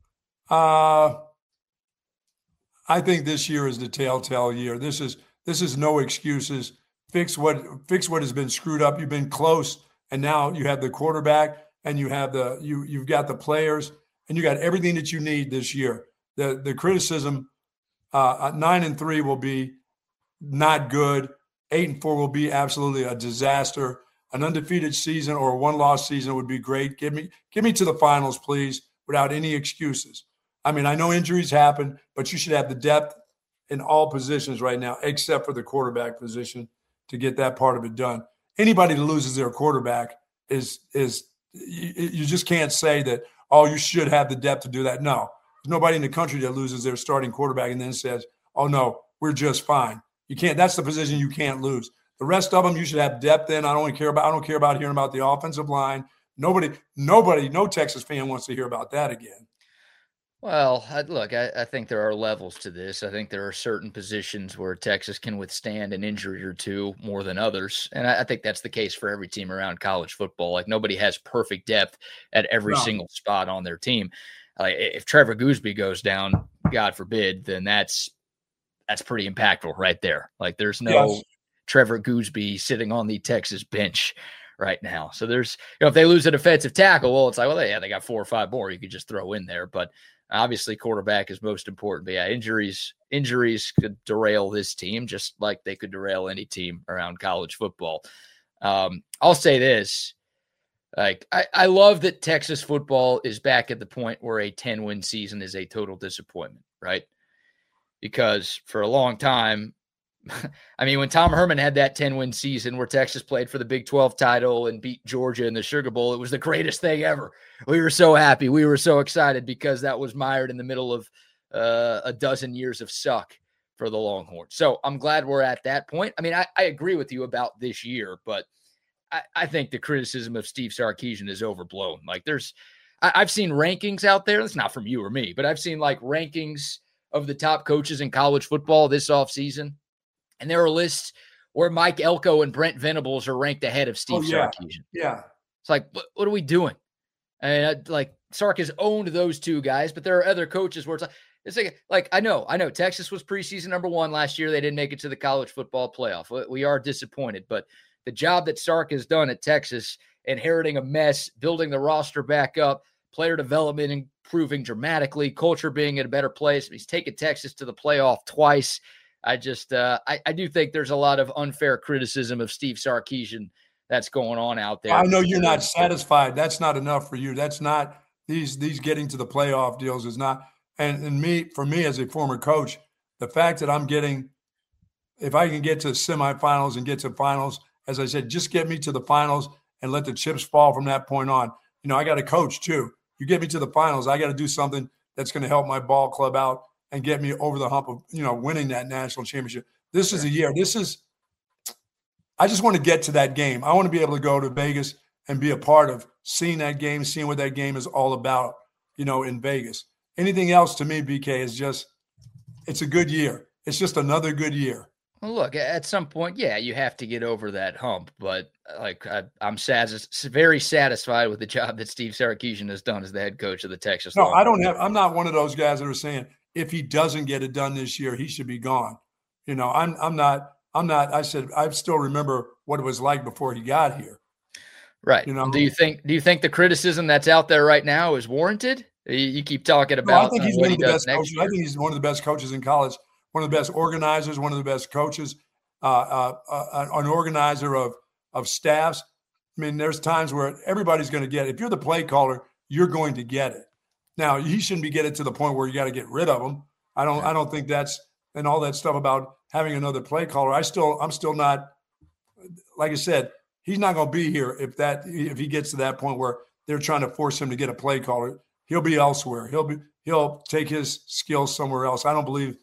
I think this year is the telltale year. This is no excuses. Fix what has been screwed up. You've been close, and now you have the quarterback, and you have you've got the players, and you got everything that you need this year. The criticism, 9-3 will be not good. 8-4 will be absolutely a disaster. An undefeated season or a one-loss season would be great. Give me to the finals, please, without any excuses. I mean, I know injuries happen, but you should have the depth in all positions right now, except for the quarterback position, to get that part of it done. Anybody that loses their quarterback is you just can't say that, oh, you should have the depth to do that. No, there's nobody in the country that loses their starting quarterback and then says, oh, no, we're just fine. You can't. That's the position you can't lose. The rest of them, you should have depth in. I don't care about hearing about the offensive line. Nobody, no Texas fan wants to hear about that again. Well, look, I think there are levels to this. I think there are certain positions where Texas can withstand an injury or two more than others. And I think that's the case for every team around college football. Like, nobody has perfect depth at every single spot on their team. Like, if Trevor Goosby goes down, God forbid, then that's pretty impactful right there. Like, there's no Trevor Goosby sitting on the Texas bench right now. So there's, if they lose a defensive tackle, well, it's like, well, they got 4 or 5 more you could just throw in there. But obviously quarterback is most important. But yeah, injuries could derail this team just like they could derail any team around college football. I'll say this. Like, I love that Texas football is back at the point where a 10-win season is a total disappointment, right? Because for a long time, I mean, when Tom Herman had that 10-win season where Texas played for the Big 12 title and beat Georgia in the Sugar Bowl, it was the greatest thing ever. We were so happy. We were so excited because that was mired in the middle of a dozen years of suck for the Longhorns. So I'm glad we're at that point. I mean, I agree with you about this year, but I think the criticism of Steve Sarkisian is overblown. Like, I've seen rankings out there. That's not from you or me, but I've seen like rankings of the top coaches in college football this offseason. And there are lists where Mike Elko and Brent Venables are ranked ahead of Steve Sarkisian. Yeah. It's like, what are we doing? And Sark has owned those two guys, but there are other coaches where it's like I know Texas was preseason number 1 last year. They didn't make it to the college football playoff. We are disappointed, but the job that Sark has done at Texas, inheriting a mess, building the roster back up, player development improving dramatically, culture being in a better place. He's taken Texas to the playoff twice. I just I do think there's a lot of unfair criticism of Steve Sarkisian that's going on out there. I know you're not satisfied. That's not enough for you. That's not these getting to the playoff deals is not. And for me as a former coach, the fact that I'm getting, if I can get to semifinals and get to finals, as I said, just get me to the finals and let the chips fall from that point on. You know, I got to coach too. You get me to the finals, I got to do something that's going to help my ball club out and get me over the hump of, winning that national championship. This is a year. I just want to get to that game. I want to be able to go to Vegas and be a part of seeing that game, seeing what that game is all about, in Vegas. Anything else to me, BK, is just, it's a good year. It's just another good year. Well, look, at some point, yeah, you have to get over that hump. But I'm very satisfied with the job that Steve Sarkisian has done as the head coach of the Texas. No, I'm not one of those guys that are saying if he doesn't get it done this year, he should be gone. I'm not. I said I still remember what it was like before he got here. Right. Do you think the criticism that's out there right now is warranted? You keep talking about. I think he's one of the best coaches. I think he's one of the best coaches in college. One of the best organizers. One of the best coaches. An organizer of staffs. I mean, there's times where everybody's going to get it. If you're the play caller, you're going to get it. Now, he shouldn't be getting to the point where you got to get rid of him. I don't think that's, and all that stuff about having another play caller. I'm still not, like I said, he's not going to be here if he gets to that point where they're trying to force him to get a play caller. He'll be elsewhere. He'll take his skills somewhere else. I don't believe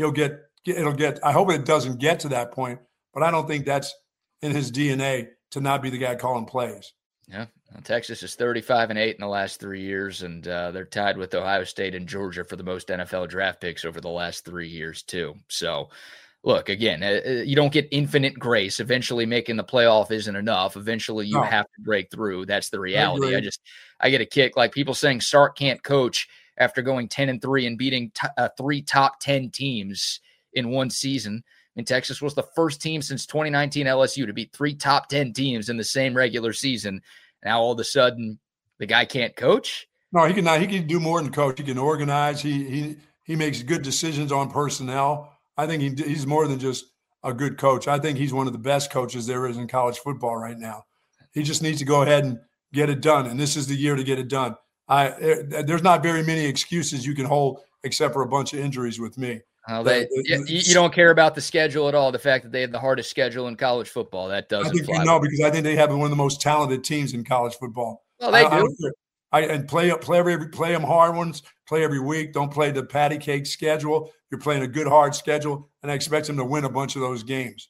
I hope it doesn't get to that point, but I don't think that's in his DNA to not be the guy calling plays. Yeah. Texas is 35-8 in the last 3 years, and they're tied with Ohio State and Georgia for the most NFL draft picks over the last 3 years too. So look, again, you don't get infinite grace. Eventually making the playoff isn't enough. Eventually you have to break through. That's the reality. I get a kick like people saying Sark can't coach after going 10-3 and beating 3 top 10 teams in one season. I mean, Texas was the first team since 2019 LSU to beat 3 top 10 teams in the same regular season. Now all of a sudden the guy can't coach? No, he can do more than coach. He can organize. He makes good decisions on personnel. I think he's more than just a good coach. I think he's one of the best coaches there is in college football right now. He just needs to go ahead and get it done, and this is the year to get it done. There's not very many excuses you can hold except for a bunch of injuries with me. You don't care about the schedule at all, the fact that they have the hardest schedule in college football. That doesn't fly. No, because I think they have one of the most talented teams in college football. Well, they do. And play them hard ones, play every week. Don't play the patty cake schedule. You're playing a good, hard schedule, and I expect them to win a bunch of those games.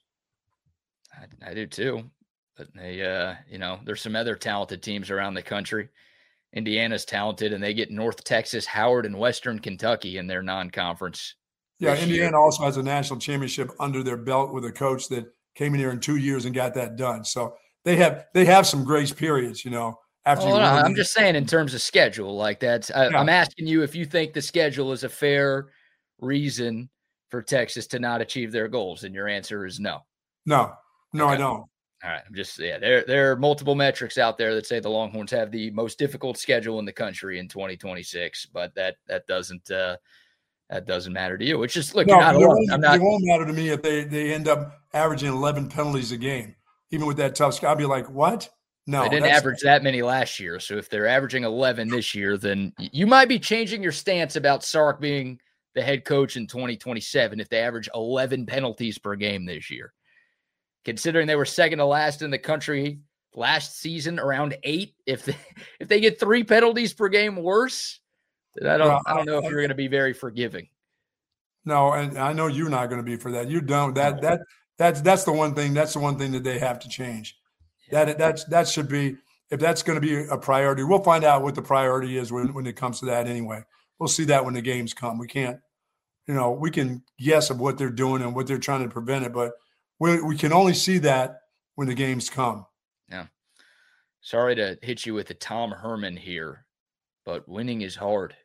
I do too. But there's some other talented teams around the country. Indiana's talented, and they get North Texas, Howard, and Western Kentucky in their non-conference. Yeah, Indiana also has a national championship under their belt with a coach that came in here in 2 years and got that done. So they have some grace periods, after you win. I'm just saying in terms of schedule, like that. I'm asking you if you think the schedule is a fair reason for Texas to not achieve their goals, and your answer is no. No, okay. I don't. All right. I'm just, there are multiple metrics out there that say the Longhorns have the most difficult schedule in the country in 2026, but that doesn't matter to you. It's just, look, you're not alone. It won't matter to me if they end up averaging 11 penalties a game, even with that tough schedule. I'll be like, what? No, they didn't average that many last year. So if they're averaging 11 this year, then you might be changing your stance about Sark being the head coach in 2027 if they average 11 penalties per game this year. Considering they were second to last in the country last season, around 8. If they get 3 penalties per game worse, I don't know if you're going to be very forgiving. No, and I know you're not going to be for that. You don't. That's the one thing. That's the one thing that they have to change. That should be, if that's going to be a priority. We'll find out what the priority is when it comes to that anyway. We'll see that when the games come. We can't, we can guess of what they're doing and what they're trying to prevent it, but we can only see that when the games come. Yeah. Sorry to hit you with the Tom Herman here, but winning is hard.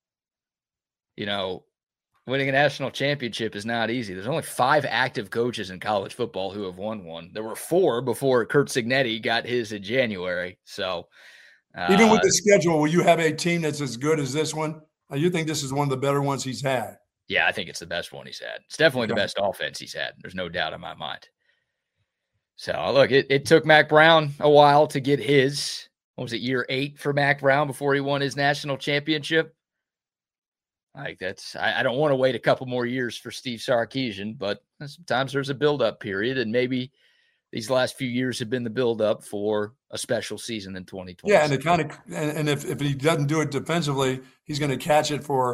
Winning a national championship is not easy. There's only 5 active coaches in college football who have won one. There were 4 before Curt Cignetti got his in January. So even with the schedule, will you have a team that's as good as this one? You think this is one of the better ones he's had? Yeah, I think it's the best one he's had. It's definitely the best offense he's had. There's no doubt in my mind. So, look, it took Mack Brown a while to get his, year 8 for Mack Brown before he won his national championship. Like I don't want to wait a couple more years for Steve Sarkisian, but sometimes there's a build-up period, and maybe these last few years have been the build-up for a special season in 2020. Yeah, and if he doesn't do it defensively, he's going to catch it for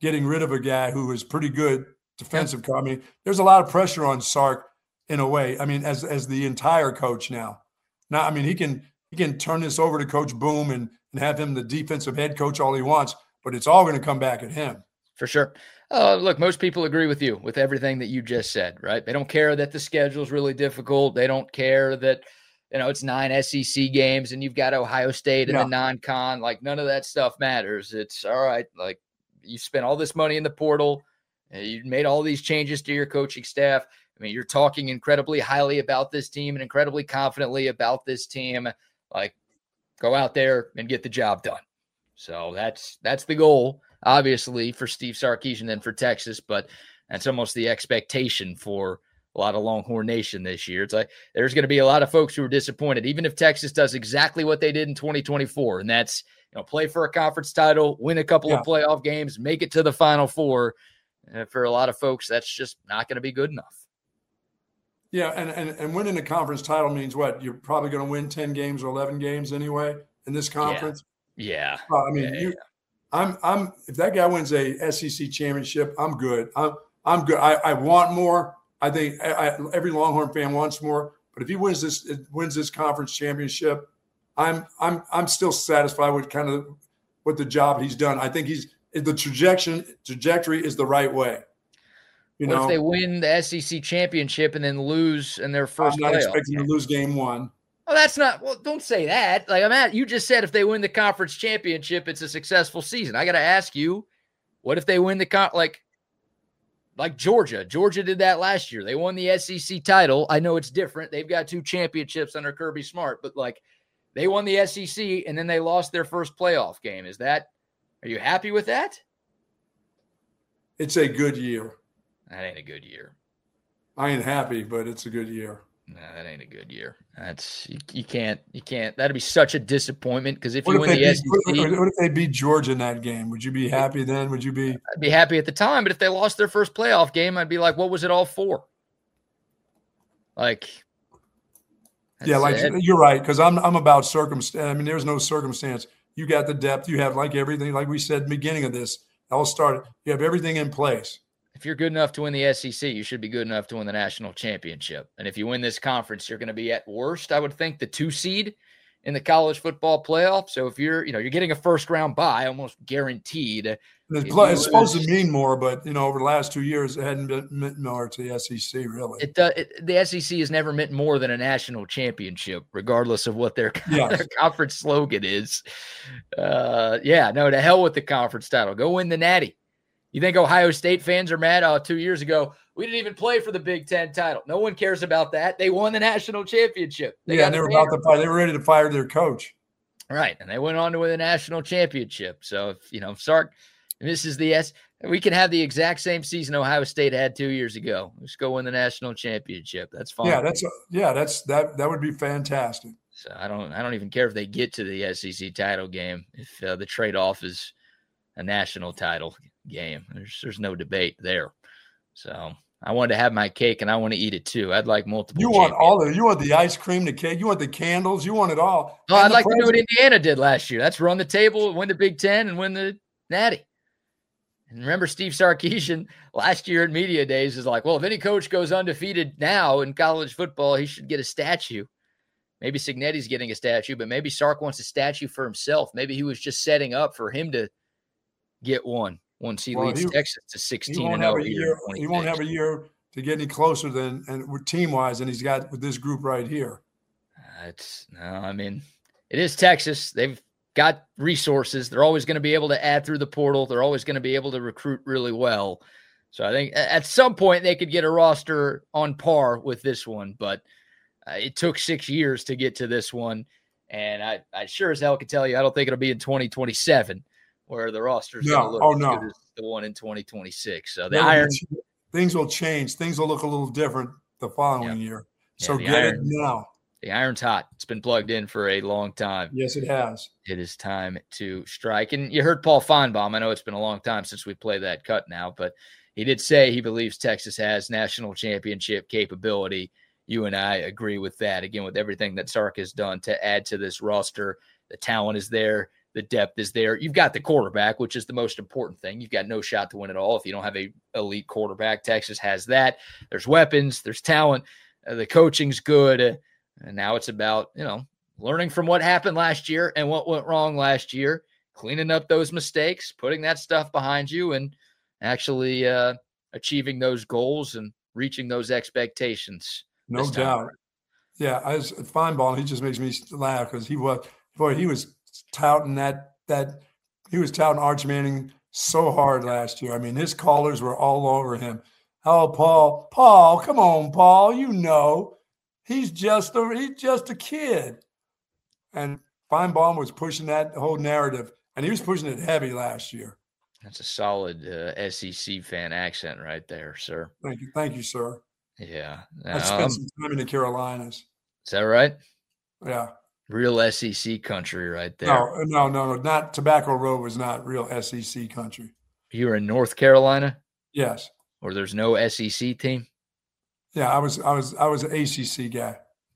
getting rid of a guy who was pretty good defensive coach. I mean, there's a lot of pressure on Sark in a way. I mean, as the entire coach now. Now, I mean, he can turn this over to Coach Boom and have him the defensive head coach all he wants, but it's all going to come back at him. For sure. Look, most people agree with you with everything that you just said, right? They don't care that the schedule is really difficult. They don't care that, it's 9 SEC games and you've got Ohio State and the non-con. Like, none of that stuff matters. It's all right. Like, you spent all this money in the portal. You made all these changes to your coaching staff. I mean, you're talking incredibly highly about this team and incredibly confidently about this team. Like, go out there and get the job done. So that's the goal, obviously, for Steve Sarkisian and for Texas, but that's almost the expectation for a lot of Longhorn Nation this year. It's like there's going to be a lot of folks who are disappointed, even if Texas does exactly what they did in 2024, and that's play for a conference title, win a couple of playoff games, make it to the Final Four. For a lot of folks, that's just not going to be good enough. Yeah, and winning a conference title means what? You're probably going to win 10 games or 11 games anyway in this conference. Yeah. I mean, I'm if that guy wins a SEC championship, I'm good. I'm good. I want more. I think every Longhorn fan wants more. But if he wins this conference championship, I'm still satisfied with kind of what the job he's done. I think the trajectory is the right way. What if they win the SEC championship and then lose in their first playoff? I'm not expecting to lose game one. Well, that's not – well, don't say that. Like, you just said if they win the conference championship, it's a successful season. I got to ask you, what if they win the like Georgia? Georgia did that last year. They won the SEC title. I know it's different. They've got 2 championships under Kirby Smart, but, like, they won the SEC and then they lost their first playoff game. Are you happy with that? It's a good year. That ain't a good year. I ain't happy, but it's a good year. No, that ain't a good year. That's you can't. That'd be such a disappointment because if you win the SEC, what if they beat Georgia in that game? Would you be happy then? Would you be? I'd be happy at the time, but if they lost their first playoff game, I'd be like, what was it all for? Like, yeah, like you're right because I'm about circumstance. I mean, there's no circumstance. You got the depth. You have like everything, like we said at the beginning of this. All started. You have everything in place. If you're good enough to win the SEC, you should be good enough to win the national championship. And if you win this conference, you're going to be at worst, I would think, the 2 seed in the college football playoff. So if you're getting a first round bye, almost guaranteed. It's supposed to mean more, but over the last 2 years, it hadn't meant more to the SEC, really. The SEC has never meant more than a national championship, regardless of what their conference slogan is. To hell with the conference title. Go win the Natty. You think Ohio State fans are mad? 2 years ago, we didn't even play for the Big Ten title. No one cares about that. They won the national championship. They were about to fire. They were ready to fire their coach. Right, and they went on to win the national championship. So if Sark misses we can have the exact same season Ohio State had 2 years ago. Let's go win the national championship. That's fine. That would be fantastic. So I don't even care if they get to the SEC title game if the trade-off is a national title game. There's no debate there. So I wanted to have my cake and I want to eat it too. I'd like multiple. You want all of it. You want the ice cream, the cake. You want the candles. You want it all. No, I'd like to do what Indiana did last year. That's run the table, win the Big Ten, and win the Natty. And remember, Steve Sarkisian last year at Media Days is like, well, if any coach goes undefeated now in college football, he should get a statue. Maybe Cignetti's getting a statue, but maybe Sark wants a statue for himself. Maybe he was just setting up for him to get one once he leads Texas to 16-0. He won't have a year to get any closer than team-wise than he's got with this group right here. It is Texas. They've got resources. They're always going to be able to add through the portal. They're always going to be able to recruit really well. So I think at some point they could get a roster on par with this one, but it took 6 years to get to this one. And I sure as hell can tell you, I don't think it'll be in 2027 where the roster's going to look as good as the one in 2026. So things will change. Things will look a little different the following year. So get it now. The iron's hot. It's been plugged in for a long time. Yes, it has. It is time to strike. And you heard Paul Feinbaum. I know it's been a long time since we played that cut now, but he did say he believes Texas has national championship capability. You and I agree with that. Again, with everything that Sark has done to add to this roster, the talent is there. The depth is there. You've got the quarterback, which is the most important thing. You've got no shot to win it all if you don't have a elite quarterback. Texas has that. There's weapons. There's talent. The coaching's good. And now it's about, learning from what happened last year and what went wrong last year, cleaning up those mistakes, putting that stuff behind you, and actually achieving those goals and reaching those expectations. No doubt. Yeah, as Feinbaum, he just makes me laugh because he was touting he was touting Arch Manning so hard last year. I mean, his callers were all over him. Oh, Paul, come on, Paul, he's just a kid. And Feinbaum was pushing that whole narrative, and he was pushing it heavy last year. That's a solid SEC fan accent right there, sir. Thank you, sir. Yeah. I spent some time in the Carolinas. Is that right? Yeah. Real SEC country right there. No. Not Tobacco Road was not real SEC country. You were in North Carolina? Yes. Or there's no SEC team? Yeah, I was an ACC guy.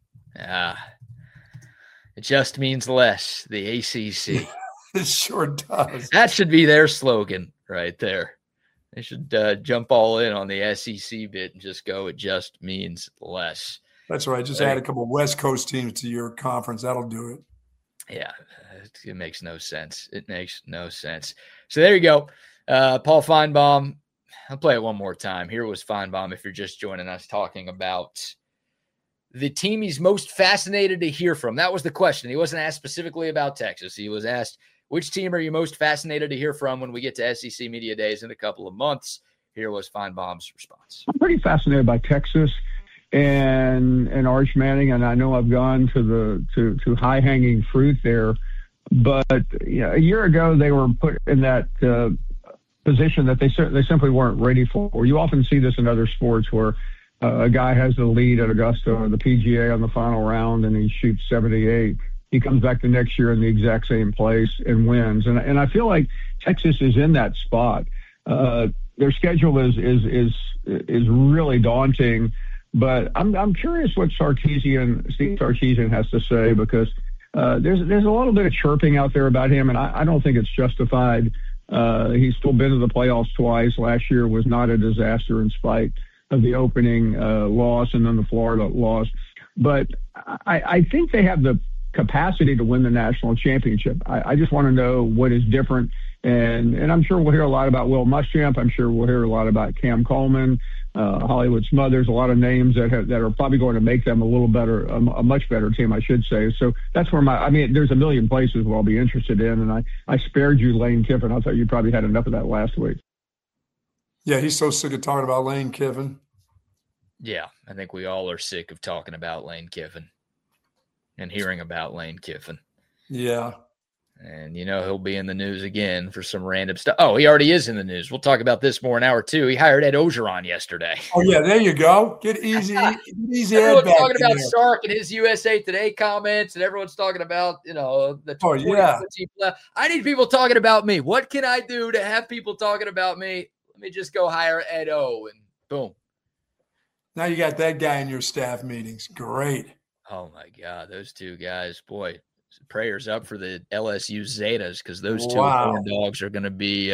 It just means less, the ACC. It sure does. That should be their slogan right there. They should jump all in on the SEC bit and just go, it just means less. That's right. Just add a couple of West Coast teams to your conference. That'll do it. Yeah, it makes no sense. It makes no sense. So there you go. Paul Feinbaum. I'll play it one more time. Here was Feinbaum, if you're just joining us, talking about the team he's most fascinated to hear from. That was the question. He wasn't asked specifically about Texas. He was asked, which team are you most fascinated to hear from when we get to SEC Media Days in a couple of months? Here was Feinbaum's response. I'm pretty fascinated by Texas and Arch Manning, and I know I've gone to high-hanging fruit there. But a year ago, they were put in that position that they simply weren't ready for. You often see this in other sports where a guy has the lead at Augusta or the PGA on the final round and he shoots 78. He comes back the next year in the exact same place and wins. And I feel like Texas is in that spot. Their schedule is really daunting, but I'm curious what Steve Sarkisian has to say, because there's a little bit of chirping out there about him, and I don't think it's justified. He's still been to the playoffs twice. Last year was not a disaster in spite of the opening loss and then the Florida loss. But I think they have the capacity to win the national championship. I just want to know what is different. And I'm sure we'll hear a lot about Will Muschamp. I'm sure we'll hear a lot about Cam Coleman, Hollywood Smothers, a lot of names that are probably going to make them a little better, a much better team, I should say. So that's where there's a million places where I'll be interested in. And I spared you Lane Kiffin. I thought you probably had enough of that last week. Yeah, he's so sick of talking about Lane Kiffin. Yeah, I think we all are sick of talking about Lane Kiffin and hearing about Lane Kiffin. Yeah. And, he'll be in the news again for some random stuff. Oh, he already is in the news. We'll talk about this more in hour 2. He hired Ed Ogeron yesterday. Oh, yeah, there you go. Get easy. Everyone's talking about Sark and his USA Today comments, and everyone's talking about, the 2015 playoff. I need people talking about me. What can I do to have people talking about me? Let me just go hire Ed O, and boom. Now you got that guy in your staff meetings. Great. Oh, my God. Those two guys, boy. Prayers up for the LSU Zetas, because those two horn dogs are going to be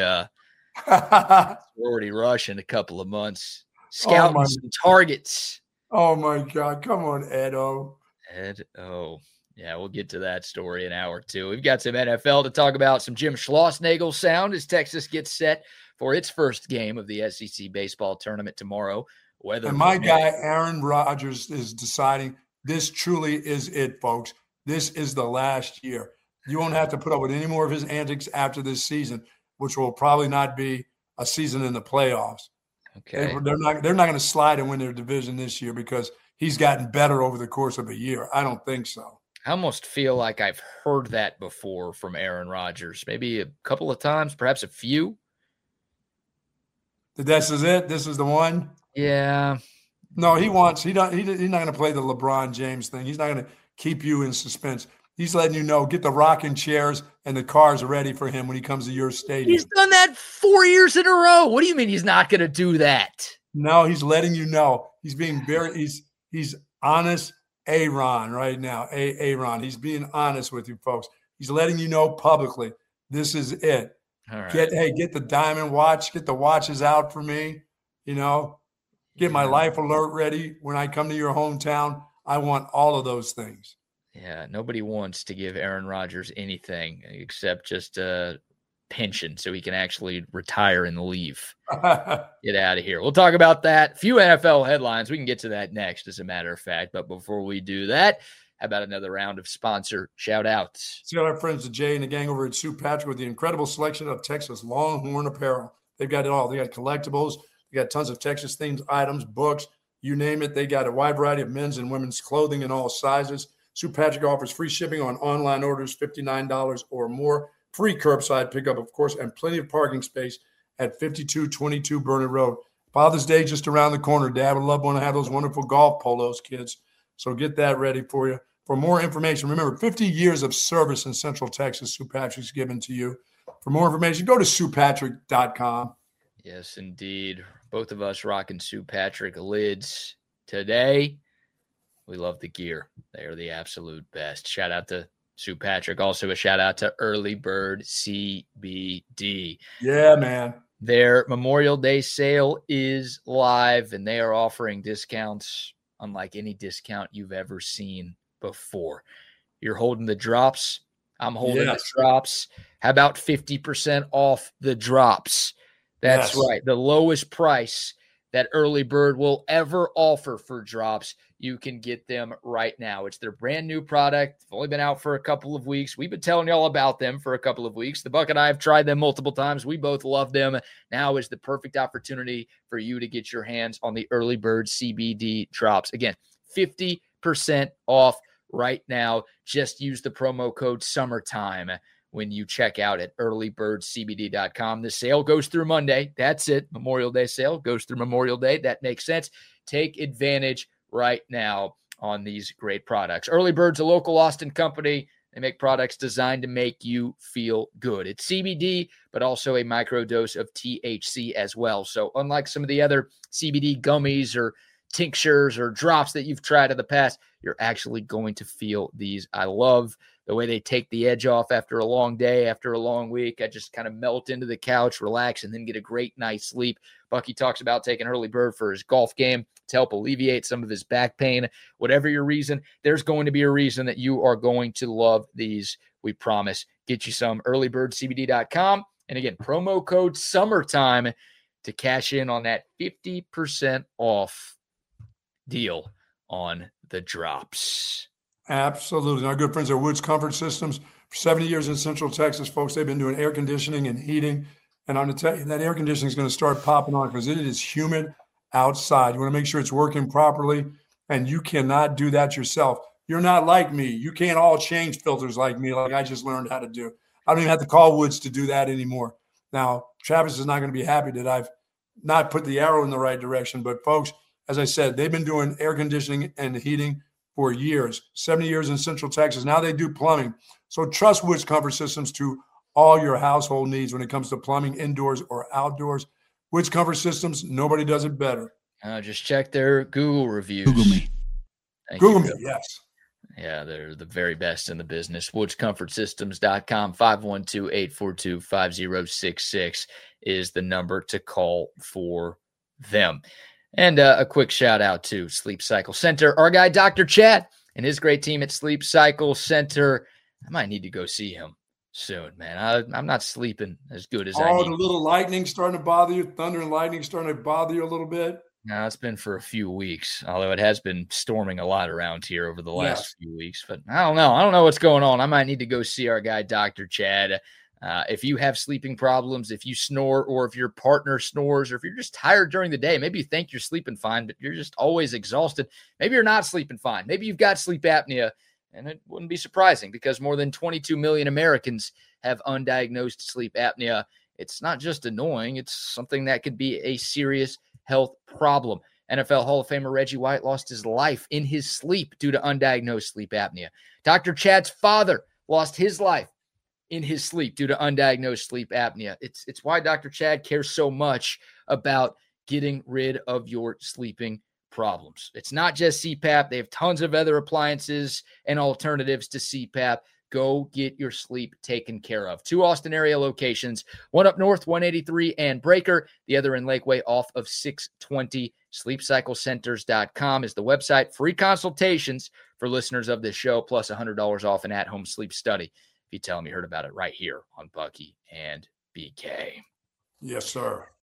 sorority rush in a couple of months. Scouting some targets. Oh, my God. Come on, Ed-O. Ed-O. Yeah, we'll get to that story in hour 2. We've got some NFL to talk about, some Jim Schlossnagle sound as Texas gets set for its first game of the SEC baseball tournament tomorrow. And my guy, Aaron Rodgers, is deciding this truly is it, folks. This is the last year. You won't have to put up with any more of his antics after this season, which will probably not be a season in the playoffs. Okay. They're not going to slide and win their division this year because he's gotten better over the course of a year. I don't think so. I almost feel like I've heard that before from Aaron Rodgers, maybe a couple of times, perhaps a few. This is it? This is the one? Yeah. No, he's not going to play the LeBron James thing. He's not going to keep you in suspense. He's letting you know, get the rocking chairs and the cars ready for him when he comes to your stadium. He's done that 4 years in a row. What do you mean he's not going to do that? No, he's letting you know. He's being he's honest Aaron right now. Aaron. He's being honest with you folks. He's letting you know publicly, this is it. All right. Get the diamond watch, get the watches out for me, get my life alert ready when I come to your hometown. I want all of those things. Yeah, nobody wants to give Aaron Rodgers anything except just a pension so he can actually retire and leave. Get out of here. We'll talk about that. Few NFL headlines. We can get to that next, as a matter of fact. But before we do that, how about another round of sponsor shout-outs? See our friends, Jay and the gang over at Sue Patrick, with the incredible selection of Texas Longhorn apparel. They've got it all. They got collectibles. They got tons of Texas-themed items, books, you name it. They got a wide variety of men's and women's clothing in all sizes. Sue Patrick offers free shipping on online orders, $59 or more. Free curbside pickup, of course, and plenty of parking space at 5222 Burnett Road. Father's Day just around the corner. Dad would love to have those wonderful golf polos, kids. So get that ready for you. For more information, remember, 50 years of service in Central Texas, Sue Patrick's given to you. For more information, go to SuePatrick.com. Yes, indeed. Both of us rocking Sue Patrick lids today. We love the gear. They are the absolute best. Shout out to Sue Patrick. Also a shout out to Early Bird CBD. Yeah, man. Their Memorial Day sale is live, and they are offering discounts unlike any discount you've ever seen before. You're holding the drops. I'm holding the drops. How about 50% off the drops? That's right. The lowest price that Early Bird will ever offer for drops. You can get them right now. It's their brand new product. They've only been out for a couple of weeks. We've been telling y'all about them for a couple of weeks. The Buck and I have tried them multiple times. We both love them. Now is the perfect opportunity for you to get your hands on the Early Bird CBD drops. Again, 50% off right now. Just use the promo code SUMMERTIME when you check out at earlybirdcbd.com. The sale goes through Monday. That's it. Memorial Day sale goes through Memorial Day. That makes sense. Take advantage right now on these great products. Early Bird's a local Austin company. They make products designed to make you feel good. It's CBD, but also a microdose of THC as well. So unlike some of the other CBD gummies or tinctures or drops that you've tried in the past, you're actually going to feel these. I love the way they take the edge off after a long day, after a long week. I just kind of melt into the couch, relax, and then get a great night's sleep. Bucky talks about taking Early Bird for his golf game to help alleviate some of his back pain. Whatever your reason, there's going to be a reason that you are going to love these. We promise. Get you some. earlybirdcbd.com. And again, promo code SUMMERTIME to cash in on that 50% off deal on the drops. Absolutely. Our good friends at Woods Comfort Systems. For 70 years in Central Texas, folks, they've been doing air conditioning and heating. And I'm going to tell you, that air conditioning is going to start popping on because it is humid outside. You want to make sure it's working properly, and you cannot do that yourself. You're not like me. You can't all change filters like me, like I just learned how to do. I don't even have to call Woods to do that anymore. Now, Travis is not going to be happy that I've not put the arrow in the right direction. But, folks, as I said, they've been doing air conditioning and heating for years, 70 years in Central Texas. Now they do plumbing. So trust Woods Comfort Systems to all your household needs when it comes to plumbing, indoors or outdoors. Woods Comfort Systems, nobody does it better. Just check their Google reviews. Google me. Google me, yes. Yeah, they're the very best in the business. WoodsComfortSystems.com, 512-842-5066 is the number to call for them. And a quick shout out to Sleep Cycle Center. Our guy, Dr. Chad, and his great team at Sleep Cycle Center. I might need to go see him soon, man. I'm not sleeping as good as I need. The little lightning starting to bother you, thunder and lightning starting to bother you a little bit. No, it's been for a few weeks, although it has been storming a lot around here over the last few weeks. But I don't know. I don't know what's going on. I might need to go see our guy, Dr. Chad. If you have sleeping problems, if you snore, or if your partner snores, or if you're just tired during the day, maybe you think you're sleeping fine, but you're just always exhausted. Maybe you're not sleeping fine. Maybe you've got sleep apnea, and it wouldn't be surprising because more than 22 million Americans have undiagnosed sleep apnea. It's not just annoying. It's something that could be a serious health problem. NFL Hall of Famer Reggie White lost his life in his sleep due to undiagnosed sleep apnea. Dr. Chad's father lost his life in his sleep due to undiagnosed sleep apnea. It's why Dr. Chad cares so much about getting rid of your sleeping problems. It's not just CPAP. They have tons of other appliances and alternatives to CPAP. Go get your sleep taken care of. 2 Austin area locations, one up north, 183 and Breaker, the other in Lakeway off of 620. SleepCycleCenters.com is the website. Free consultations for listeners of this show, plus $100 off an at-home sleep study if you tell them you heard about it right here on Bucky and BK. Yes, sir.